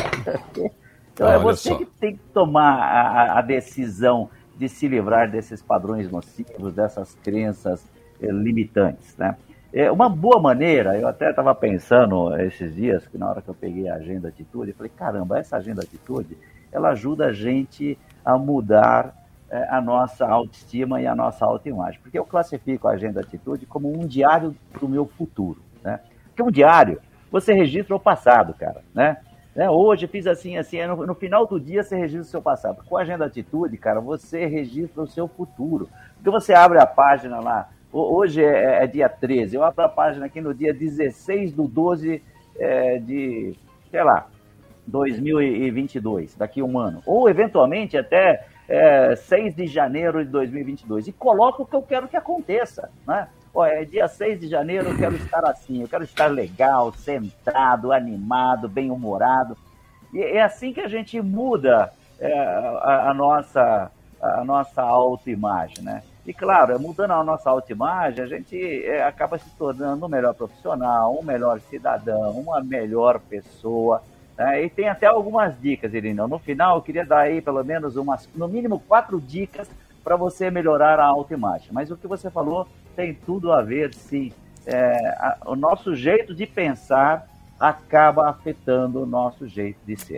Então, é você só que tem que tomar a, a decisão de se livrar desses padrões nocivos, dessas crenças é, limitantes, né? É uma boa maneira, eu até estava pensando esses dias, que na hora que eu peguei a Agenda Atitude, eu falei, caramba, essa Agenda Atitude, ela ajuda a gente a mudar é, a nossa autoestima e a nossa autoimagem. Porque eu classifico a Agenda Atitude como um diário do meu futuro, né? Porque um diário, você registra o passado, cara, né? né? Hoje fiz assim, assim, no, no final do dia você registra o seu passado. Com a Agenda Atitude, cara, você registra o seu futuro. Porque você abre a página lá, hoje é, é dia treze, eu abro a página aqui no dia dezesseis de doze é, de, sei lá, dois mil e vinte e dois, daqui a um ano, ou eventualmente até é, seis de janeiro de dois mil e vinte e dois, e coloco o que eu quero que aconteça, né? Ó, é dia seis de janeiro, eu quero estar assim, eu quero estar legal, centrado, animado, bem-humorado, e é assim que a gente muda é, a, a, nossa, a nossa autoimagem, né? E claro, mudando a nossa autoimagem, a gente é, acaba se tornando um melhor profissional, um melhor cidadão, uma melhor pessoa. É, e tem até algumas dicas, Irineu. No final, eu queria dar aí pelo menos umas, no mínimo quatro dicas para você melhorar a autoimagem. Mas o que você falou tem tudo a ver, sim. É, a, o nosso jeito de pensar acaba afetando o nosso jeito de ser.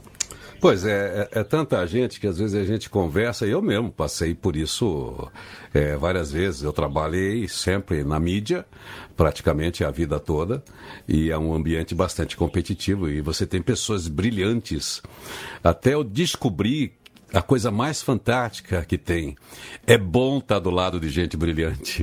Pois é, é, é tanta gente que às vezes a gente conversa, e eu mesmo passei por isso é, várias vezes. Eu trabalhei sempre na mídia, praticamente a vida toda, e é um ambiente bastante competitivo, e você tem pessoas brilhantes. Até eu descobri a coisa mais fantástica que tem. É bom estar do lado de gente brilhante.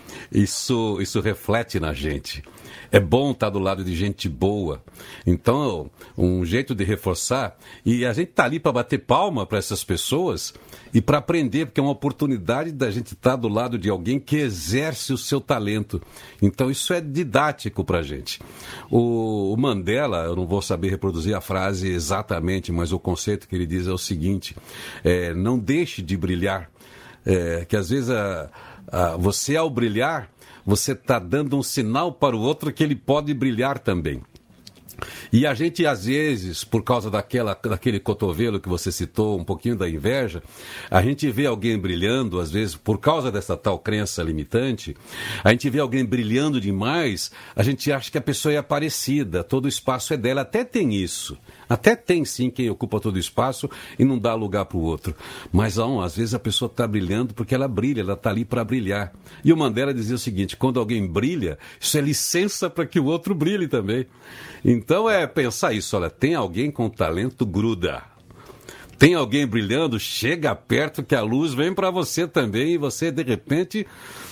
Isso, isso reflete na gente. É bom estar do lado de gente boa. Então, um jeito de reforçar, e a gente está ali para bater palma para essas pessoas e para aprender, porque é uma oportunidade da gente estar do lado de alguém que exerce o seu talento. Então, isso é didático para a gente. O, o Mandela, eu não vou saber reproduzir a frase exatamente, mas o conceito que ele diz é o seguinte, é, não deixe de brilhar, é, que às vezes a, a, você ao brilhar, você está dando um sinal para o outro que ele pode brilhar também. E a gente, às vezes, por causa daquela, daquele cotovelo que você citou, um pouquinho da inveja, a gente vê alguém brilhando, às vezes, por causa dessa tal crença limitante, a gente vê alguém brilhando demais, a gente acha que a pessoa é parecida, todo o espaço é dela. Até tem isso. Até tem, sim, quem ocupa todo o espaço e não dá lugar para o outro. Mas, não, às vezes, a pessoa está brilhando porque ela brilha, ela está ali para brilhar. E o Mandela dizia o seguinte, quando alguém brilha, isso é licença para que o outro brilhe também. Então, é pensar isso, olha, tem alguém com talento, gruda. tem alguém brilhando, chega perto que a luz vem para você também e você, de repente,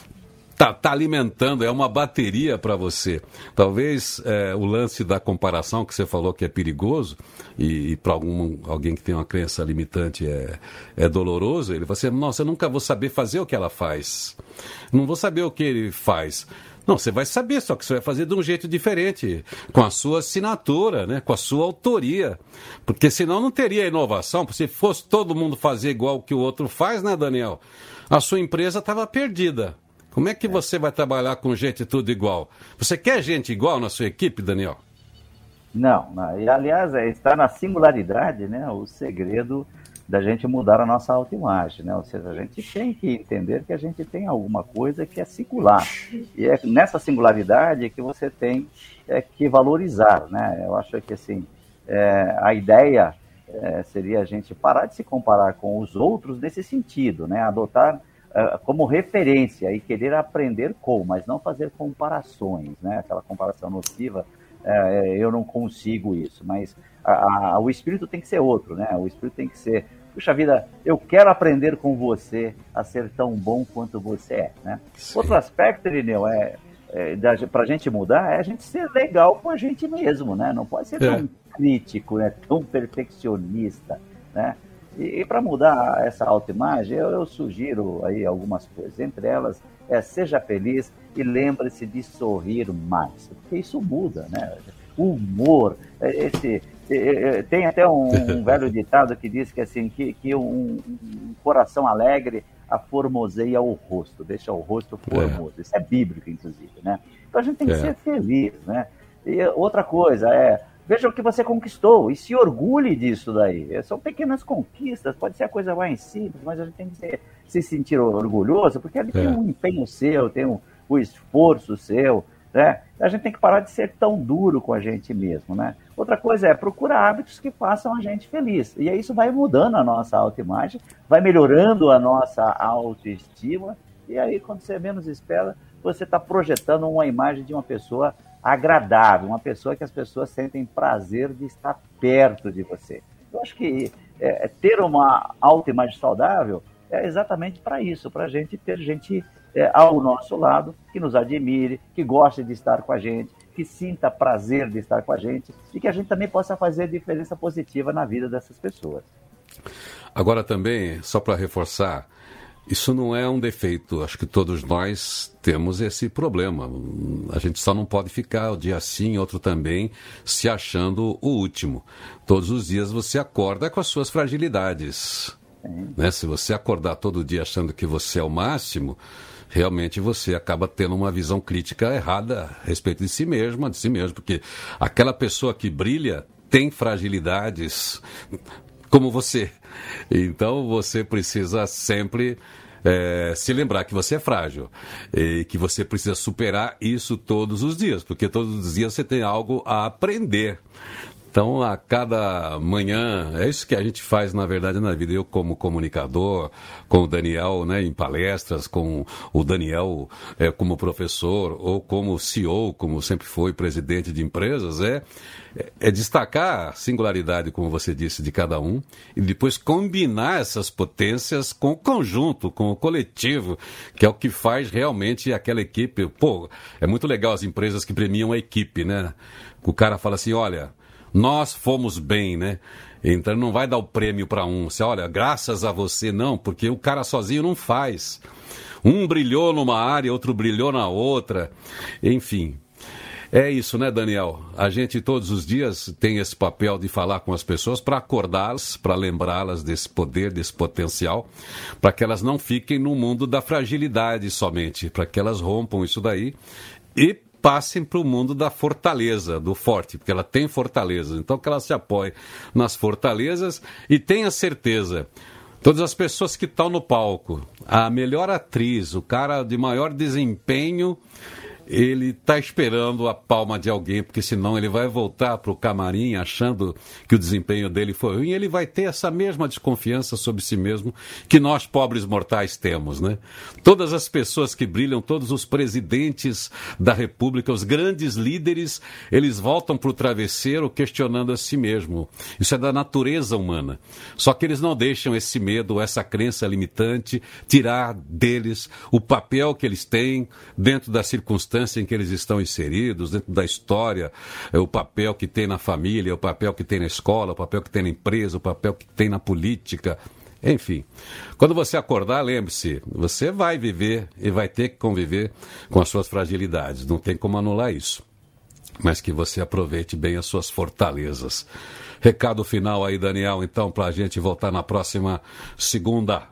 tá, tá alimentando, é uma bateria para você. Talvez é, o lance da comparação que você falou que é perigoso e, e para algum, alguém que tem uma crença limitante é, é doloroso, ele vai dizer, nossa, eu nunca vou saber fazer o que ela faz. Não vou saber o que ele faz. Não, você vai saber, só que você vai fazer de um jeito diferente, com a sua assinatura, né? Com a sua autoria. Porque senão não teria inovação. Se fosse todo mundo fazer igual o que o outro faz, né, Daniel? A sua empresa estava perdida. Como é que você vai trabalhar com gente tudo igual? Você quer gente igual na sua equipe, Daniel? Não, não. E aliás, está na singularidade, né, o segredo da gente mudar a nossa autoimagem, né? Ou seja, a gente tem que entender que a gente tem alguma coisa que é singular. E é nessa singularidade que você tem é, que valorizar, né? Eu acho que, assim, é, a ideia é, seria a gente parar de se comparar com os outros nesse sentido, né? Adotar é, como referência e querer aprender com, mas não fazer comparações, né? Aquela comparação nociva, é, eu não consigo isso, mas a, a, o espírito tem que ser outro, né? O espírito tem que ser, puxa vida, eu quero aprender com você a ser tão bom quanto você é, né? Sim. Outro aspecto, Irineu, é, é para a gente mudar, é a gente ser legal com a gente mesmo, né? Não pode ser é. tão crítico, né? Tão perfeccionista, né? E, e para mudar essa autoimagem, eu, eu sugiro aí algumas coisas, entre elas, é seja feliz e lembre-se de sorrir mais, porque isso muda, né? O humor, esse, tem até um, um velho ditado que diz que, assim, que, que um, um coração alegre aformoseia o rosto, deixa o rosto formoso. É. Isso é bíblico, inclusive, né? Então a gente tem que é. ser feliz, né? E outra coisa é, veja o que você conquistou e se orgulhe disso daí. São pequenas conquistas, pode ser a coisa mais simples, mas a gente tem que ser, se sentir orgulhoso, porque ali é. tem um empenho seu, tem um, um esforço seu, né? A gente tem que parar de ser tão duro com a gente mesmo, né? Outra coisa é procurar hábitos que façam a gente feliz. E aí isso vai mudando a nossa autoimagem, vai melhorando a nossa autoestima, e aí quando você menos espera, você está projetando uma imagem de uma pessoa agradável, uma pessoa que as pessoas sentem prazer de estar perto de você. Eu acho que é, ter uma autoimagem saudável é exatamente para isso, para a gente ter gente é, ao nosso lado, que nos admire, que goste de estar com a gente, que sinta prazer de estar com a gente e que a gente também possa fazer diferença positiva na vida dessas pessoas. Agora também, só para reforçar, isso não é um defeito, acho que todos nós temos esse problema. A gente só não pode ficar o dia sim, outro também, se achando o último. Todos os dias você acorda com as suas fragilidades. Né? Se você acordar todo dia achando que você é o máximo, realmente você acaba tendo uma visão crítica errada a respeito de si mesma, de si mesmo, porque aquela pessoa que brilha tem fragilidades como você. Então você precisa sempre é, se lembrar que você é frágil e que você precisa superar isso todos os dias, porque todos os dias você tem algo a aprender. Então, a cada manhã, é isso que a gente faz, na verdade, na vida. Eu, como comunicador, com o Daniel, né, em palestras, com o Daniel é, como professor, ou como C E O, como sempre foi presidente de empresas, é, é destacar a singularidade, como você disse, de cada um, e depois combinar essas potências com o conjunto, com o coletivo, que é o que faz realmente aquela equipe. Pô, é muito legal as empresas que premiam a equipe, né? O cara fala assim, olha, nós fomos bem, né? Então não vai dar o prêmio para um. Você olha, graças a você, não, porque o cara sozinho não faz. Um brilhou numa área, outro brilhou na outra. Enfim, é isso, né, Daniel? A gente todos os dias tem esse papel de falar com as pessoas para acordá-las, para lembrá-las desse poder, desse potencial, para que elas não fiquem no mundo da fragilidade somente, para que elas rompam isso daí e passem para o mundo da fortaleza, do forte, porque ela tem fortaleza. Então que ela se apoie nas fortalezas e tenha certeza, todas as pessoas que estão no palco, a melhor atriz, o cara de maior desempenho, ele está esperando a palma de alguém, porque senão ele vai voltar para o camarim achando que o desempenho dele foi ruim, e ele vai ter essa mesma desconfiança sobre si mesmo que nós, pobres mortais, temos, né? Todas as pessoas que brilham, todos os presidentes da República, os grandes líderes, eles voltam para o travesseiro questionando a si mesmo. Isso é da natureza humana. Só que eles não deixam esse medo, essa crença limitante, tirar deles o papel que eles têm dentro das circunstâncias em que eles estão inseridos, dentro da história, o papel que tem na família, o papel que tem na escola, o papel que tem na empresa, o papel que tem na política, enfim. Quando você acordar, lembre-se, você vai viver e vai ter que conviver com as suas fragilidades, não tem como anular isso, mas que você aproveite bem as suas fortalezas. Recado final aí, Daniel, então, para a gente voltar na próxima segunda.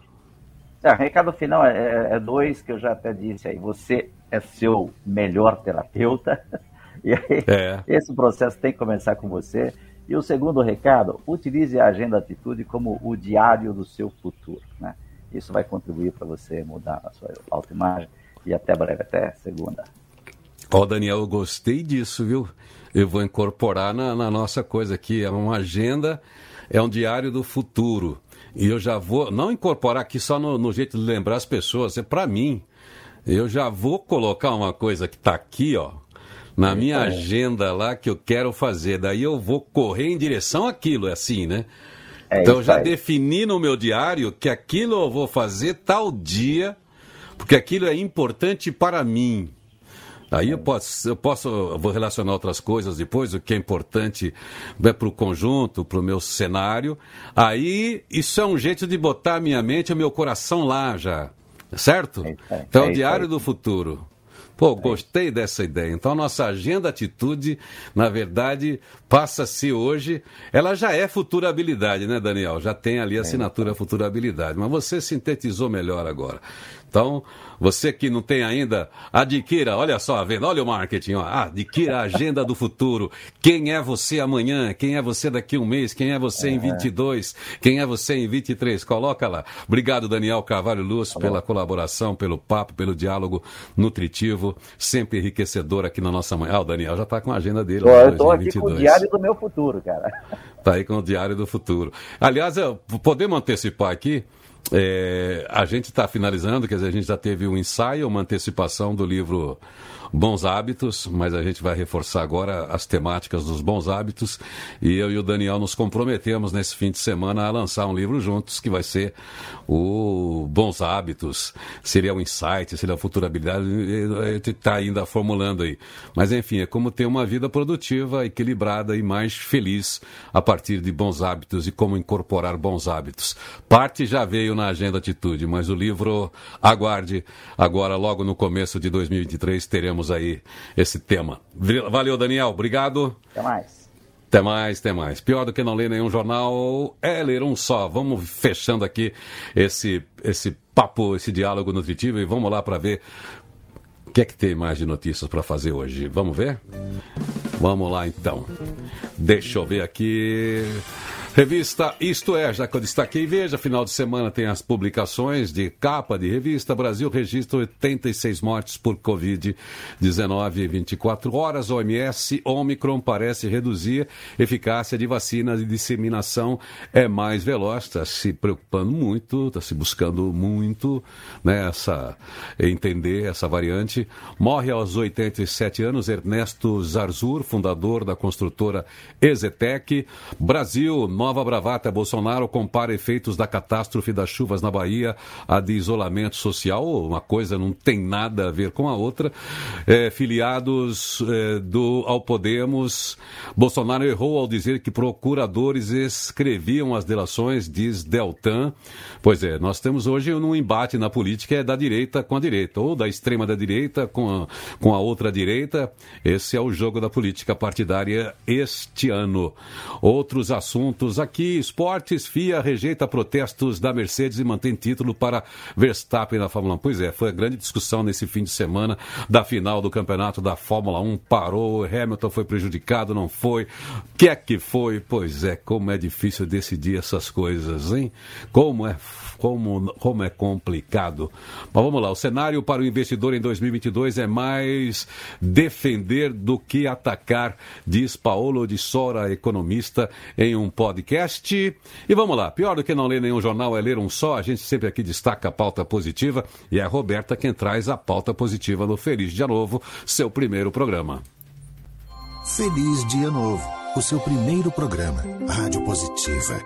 É, recado final é, é dois que eu já até disse aí. Você é seu melhor terapeuta. E aí, é. Esse processo tem que começar com você. E o segundo recado, utilize a Agenda Atitude como o diário do seu futuro, né? Isso vai contribuir para você mudar a sua autoimagem. E até breve, até segunda. Ó, oh, Daniel, eu gostei disso, viu? Eu vou incorporar na, na nossa coisa aqui. É uma agenda, é um diário do futuro. E eu já vou, não incorporar aqui só no, no jeito de lembrar as pessoas, é para mim. Eu já vou colocar uma coisa que está aqui, ó, na minha é. agenda lá que eu quero fazer. Daí eu vou correr em direção àquilo, é assim, né? É então eu já aí. defini no meu diário que aquilo eu vou fazer tal dia, porque aquilo é importante para mim. Aí eu posso, eu posso, eu vou relacionar outras coisas depois, o que é importante é para o conjunto, para o meu cenário. Aí isso é um jeito de botar a minha mente e o meu coração lá já, certo? É, é, então, é o Diário é, do Futuro. Pô, gostei dessa ideia. Então, a nossa Agenda Atitude, na verdade, passa-se hoje. Ela já é futurabilidade, né, Daniel? Já tem ali a assinatura futurabilidade. Mas você sintetizou melhor agora. Então, você que não tem ainda, adquira, olha só, a venda, olha o marketing, ó, adquira a Agenda do Futuro. Quem é você amanhã? Quem é você daqui a um mês? Quem é você em vinte e dois? Quem é você em vinte e três? Coloca lá. Obrigado, Daniel Carvalho Lúcio, pela colaboração, pelo papo, pelo diálogo nutritivo, sempre enriquecedor aqui na nossa manhã. Ah, o Daniel já está com a agenda dele. Tô, eu estou aqui com o Diário do meu futuro, cara. Está aí com o Diário do Futuro. Aliás, podemos antecipar aqui? É, a gente está finalizando, quer dizer, a gente já teve um ensaio, uma antecipação do livro Bons Hábitos, mas a gente vai reforçar agora as temáticas dos bons hábitos, e eu e o Daniel nos comprometemos nesse fim de semana a lançar um livro juntos, que vai ser o Bons Hábitos, seria o Insight, seria a Futurabilidade, a gente está ainda formulando aí. Mas enfim, é como ter uma vida produtiva, equilibrada e mais feliz a partir de bons hábitos e como incorporar bons hábitos. Parte já veio na Agenda Atitude, mas o livro, aguarde, agora logo no começo de dois mil e vinte e três teremos aí esse tema. Valeu, Daniel, obrigado. Até mais. Até mais, até mais. Pior do que não ler nenhum jornal é ler um só. Vamos fechando aqui esse, esse papo, esse diálogo nutritivo e vamos lá para ver o que é que tem mais de notícias para fazer hoje. Vamos ver? Vamos lá então. Deixa eu ver aqui. Revista Isto É, já que eu destaquei, veja, final de semana tem as publicações de capa de revista. Brasil registra oitenta e seis mortes por covid dezenove em vinte e quatro horas. O M S, Ômicron parece reduzir eficácia de vacinas e disseminação é mais veloz. Está se preocupando muito, está se buscando muito, né, essa, entender essa variante. Morre aos oitenta e sete anos Ernesto Zarzur, fundador da construtora Ezetec. Brasil, nova bravata. Bolsonaro compara efeitos da catástrofe das chuvas na Bahia a de isolamento social. Uma coisa não tem nada a ver com a outra. É, filiados é, do, ao Podemos, Bolsonaro errou ao dizer que procuradores escreviam as delações, diz Deltan. Pois é, nós temos hoje um embate na política, é da direita com a direita, ou da extrema da direita com a, com a outra direita. Esse é o jogo da política partidária este ano. Outros assuntos assuntos aqui. Esportes, F I A rejeita protestos da Mercedes e mantém título para Verstappen na Fórmula um. Pois é, foi a grande discussão nesse fim de semana da final do campeonato da Fórmula um. Parou, Hamilton foi prejudicado, não foi? O que é que foi? Pois é, como é difícil decidir essas coisas, hein? Como é, como, como é complicado. Mas vamos lá, o cenário para o investidor em dois mil e vinte e dois é mais defender do que atacar, diz Paulo de Sora, economista, em um podcast. E vamos lá, pior do que não ler nenhum jornal é ler um só. A gente sempre aqui destaca a pauta positiva e é a Roberta quem traz a pauta positiva no Feliz Dia Novo, seu primeiro programa. Feliz Dia Novo, o seu primeiro programa, Rádio Positiva.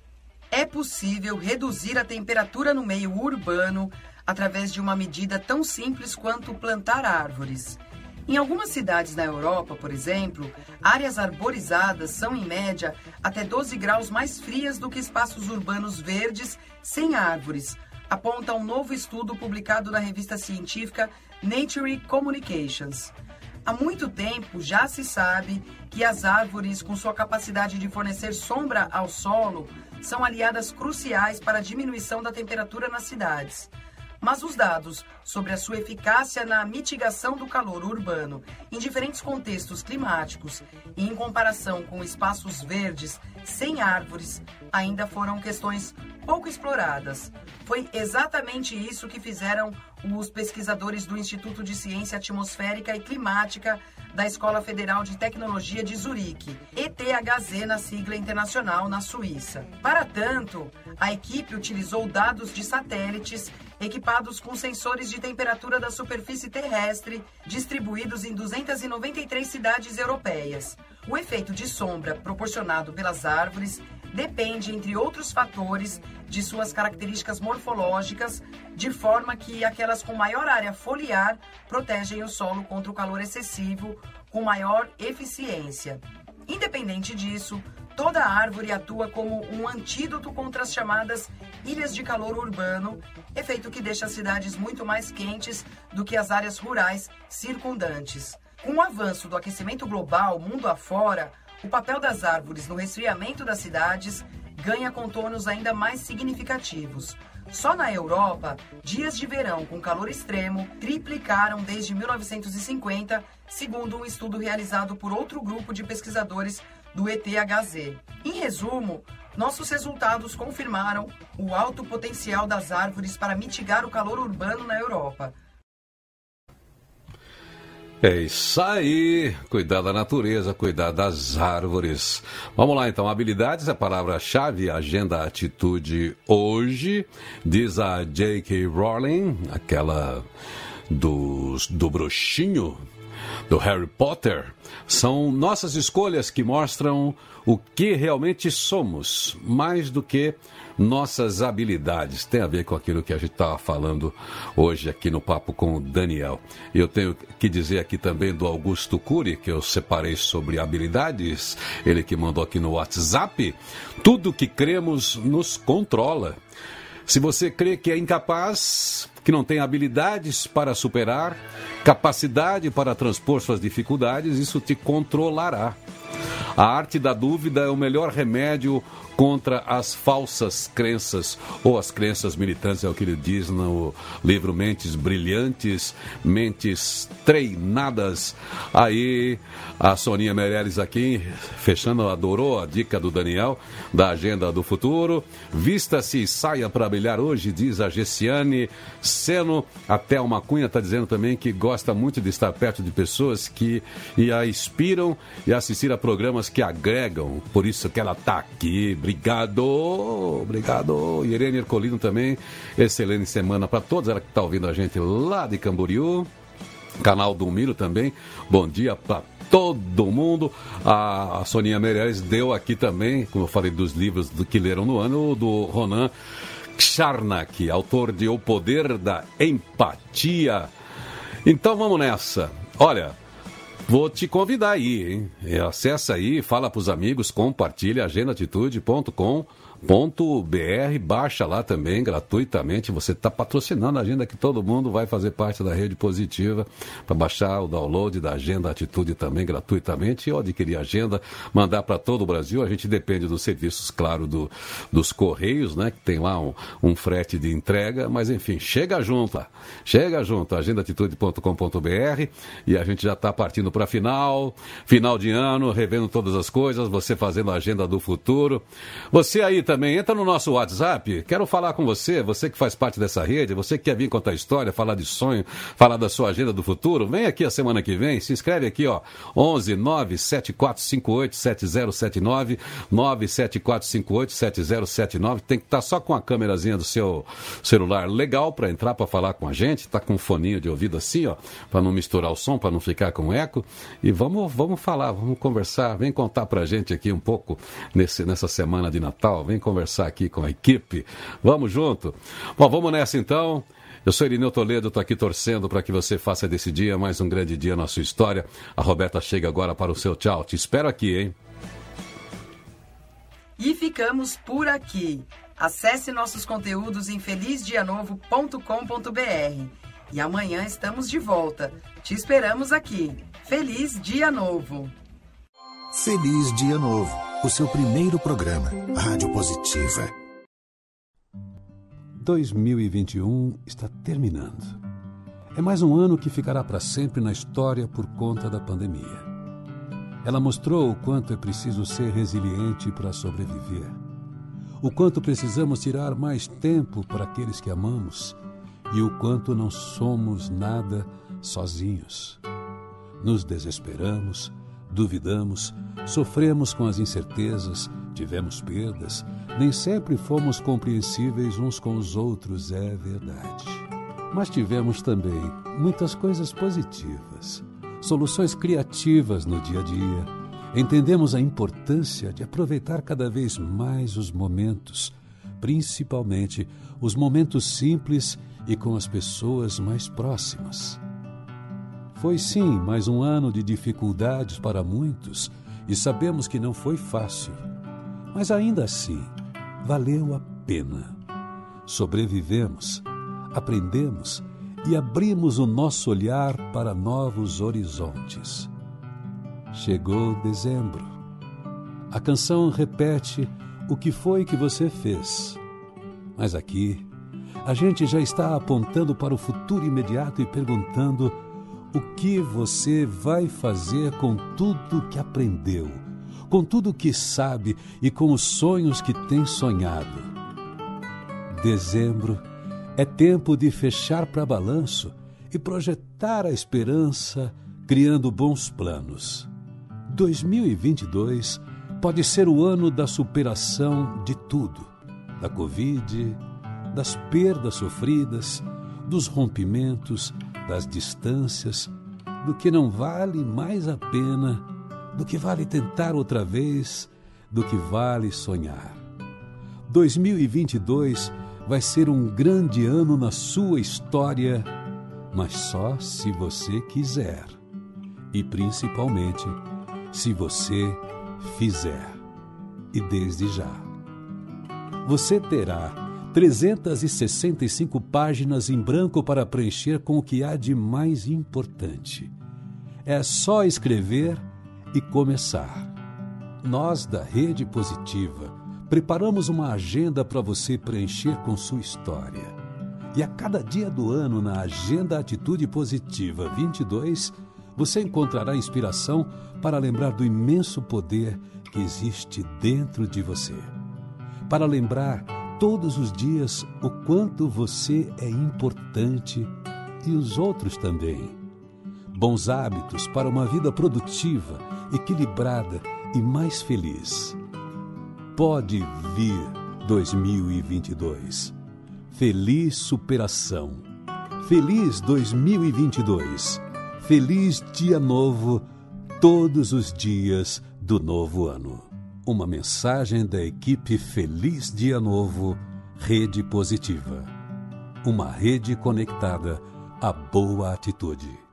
É possível reduzir a temperatura no meio urbano através de uma medida tão simples quanto plantar árvores. Em algumas cidades na Europa, por exemplo, áreas arborizadas são, em média, até doze graus mais frias do que espaços urbanos verdes sem árvores, aponta um novo estudo publicado na revista científica Nature Communications. Há muito tempo já se sabe que as árvores, com sua capacidade de fornecer sombra ao solo, são aliadas cruciais para a diminuição da temperatura nas cidades. Mas os dados sobre a sua eficácia na mitigação do calor urbano em diferentes contextos climáticos e em comparação com espaços verdes sem árvores ainda foram questões pouco exploradas. Foi exatamente isso que fizeram os pesquisadores do Instituto de Ciência Atmosférica e Climática da Escola Federal de Tecnologia de Zurique, E T H Z na sigla internacional, na Suíça. Para tanto, a equipe utilizou dados de satélites equipados com sensores de temperatura da superfície terrestre, distribuídos em duzentas e noventa e três cidades europeias. O efeito de sombra proporcionado pelas árvores depende, entre outros fatores, de suas características morfológicas, de forma que aquelas com maior área foliar protegem o solo contra o calor excessivo com maior eficiência. Independente disso, toda árvore atua como um antídoto contra as chamadas ilhas de calor urbano, efeito que deixa as cidades muito mais quentes do que as áreas rurais circundantes. Com o avanço do aquecimento global mundo afora, o papel das árvores no resfriamento das cidades ganha contornos ainda mais significativos. Só na Europa, dias de verão com calor extremo triplicaram desde mil novecentos e cinquenta, segundo um estudo realizado por outro grupo de pesquisadores do E T H Z. Em resumo, nossos resultados confirmaram o alto potencial das árvores para mitigar o calor urbano na Europa. É isso aí, cuidar da natureza, cuidar das árvores. Vamos lá então, habilidades, a palavra-chave, agenda, atitude hoje, diz a J K Rowling, aquela do, do bruxinho, do Harry Potter, são nossas escolhas que mostram o que realmente somos, mais do que nossas habilidades. Tem a ver com aquilo que a gente estava falando hoje aqui no Papo com o Daniel. E eu tenho que dizer aqui também do Augusto Cury, que eu separei sobre habilidades, ele que mandou aqui no WhatsApp: tudo que cremos nos controla. Se você crê que é incapaz, que não tem habilidades para superar, capacidade para transpor suas dificuldades, isso te controlará. A arte da dúvida é o melhor remédio contra as falsas crenças, ou as crenças militantes, é o que ele diz no livro Mentes Brilhantes, Mentes Treinadas. Aí a Soninha Meirelles aqui, fechando, adorou a dica do Daniel, da Agenda do Futuro. Vista-se e saia para brilhar hoje, diz a Gessiane Seno. A Thelma Cunha está dizendo também que gosta muito de estar perto de pessoas que e a inspiram e assistir a programas que agregam, por isso que ela está aqui. Obrigado, obrigado. Irene Ercolino também, excelente semana para todos. Ela que está ouvindo a gente lá de Camboriú, canal do Miro também, bom dia para todo mundo. A, a Soninha Meirelles deu aqui também, como eu falei dos livros do que leram no ano, do Ronan Charnak, autor de O Poder da Empatia. Então vamos nessa. Olha, vou te convidar aí, hein? Acessa aí, fala pros amigos, compartilha, agenda atitude ponto com ponto b r, baixa lá também gratuitamente. Você está patrocinando a agenda que todo mundo vai fazer parte da Rede Positiva, para baixar o download da Agenda Atitude também gratuitamente, ou adquirir a agenda, mandar para todo o Brasil. A gente depende dos serviços, claro, do, dos Correios, né, que tem lá um, um frete de entrega, mas enfim, chega junto lá, chega junto, agenda atitude ponto com ponto b r, e a gente já está partindo para a final, final de ano, revendo todas as coisas, você fazendo a agenda do futuro. Você aí também, entra no nosso WhatsApp, quero falar com você, você que faz parte dessa rede, você que quer vir contar história, falar de sonho, falar da sua agenda do futuro, vem aqui a semana que vem, se inscreve aqui, ó, onze nove sete quatro cinco oito sete zero sete nove, nove sete quatro cinco oito sete zero sete nove, tem que estar só com a câmerazinha do seu celular legal para entrar, para falar com a gente, tá com um foninho de ouvido assim, ó, para não misturar o som, para não ficar com eco, e vamos, vamos falar, vamos conversar, vem contar pra gente aqui um pouco nesse, nessa semana de Natal, vem conversar aqui com a equipe, vamos junto. Bom, vamos nessa então. Eu sou Irineu Toledo, estou aqui torcendo para que você faça desse dia mais um grande dia na sua história. A Roberta chega agora para o seu tchau. Te espero aqui, hein? E ficamos por aqui. Acesse nossos conteúdos em feliz dia novo ponto com ponto b r. E amanhã estamos de volta. Te esperamos aqui. Feliz Dia Novo! Feliz Dia Novo, o seu primeiro programa, Rádio Positiva. dois mil e vinte e um está terminando. É mais um ano que ficará para sempre na história por conta da pandemia. Ela mostrou o quanto é preciso ser resiliente para sobreviver. O quanto precisamos tirar mais tempo para aqueles que amamos e o quanto não somos nada sozinhos. Nos desesperamos, duvidamos, sofremos com as incertezas, tivemos perdas, nem sempre fomos compreensíveis uns com os outros, é verdade. Mas tivemos também muitas coisas positivas, soluções criativas no dia a dia. Entendemos a importância de aproveitar cada vez mais os momentos, principalmente os momentos simples e com as pessoas mais próximas. Foi sim mais um ano de dificuldades para muitos e sabemos que não foi fácil. Mas ainda assim, valeu a pena. Sobrevivemos, aprendemos e abrimos o nosso olhar para novos horizontes. Chegou dezembro. A canção repete o que foi que você fez. Mas aqui, a gente já está apontando para o futuro imediato e perguntando o que você vai fazer com tudo que aprendeu, com tudo que sabe e com os sonhos que tem sonhado. Dezembro é tempo de fechar para balanço e projetar a esperança, criando bons planos. dois mil e vinte e dois pode ser o ano da superação de tudo, da Covid, das perdas sofridas, dos rompimentos, das distâncias, do que não vale mais a pena, do que vale tentar outra vez, do que vale sonhar. dois mil e vinte e dois vai ser um grande ano na sua história, mas só se você quiser. E principalmente, se você fizer. E desde já. Você terá trezentas e sessenta e cinco páginas em branco para preencher com o que há de mais importante. É só escrever e começar. Nós, da Rede Positiva, preparamos uma agenda para você preencher com sua história. E a cada dia do ano, na Agenda Atitude Positiva vinte e dois, você encontrará inspiração para lembrar do imenso poder que existe dentro de você. Para lembrar todos os dias o quanto você é importante e os outros também. Bons hábitos para uma vida produtiva, equilibrada e mais feliz. Pode vir dois mil e vinte e dois. Feliz superação. Feliz dois mil e vinte e dois. Feliz Dia Novo, todos os dias do novo ano. Uma mensagem da equipe Feliz Dia Novo, Rede Positiva. Uma rede conectada à boa atitude.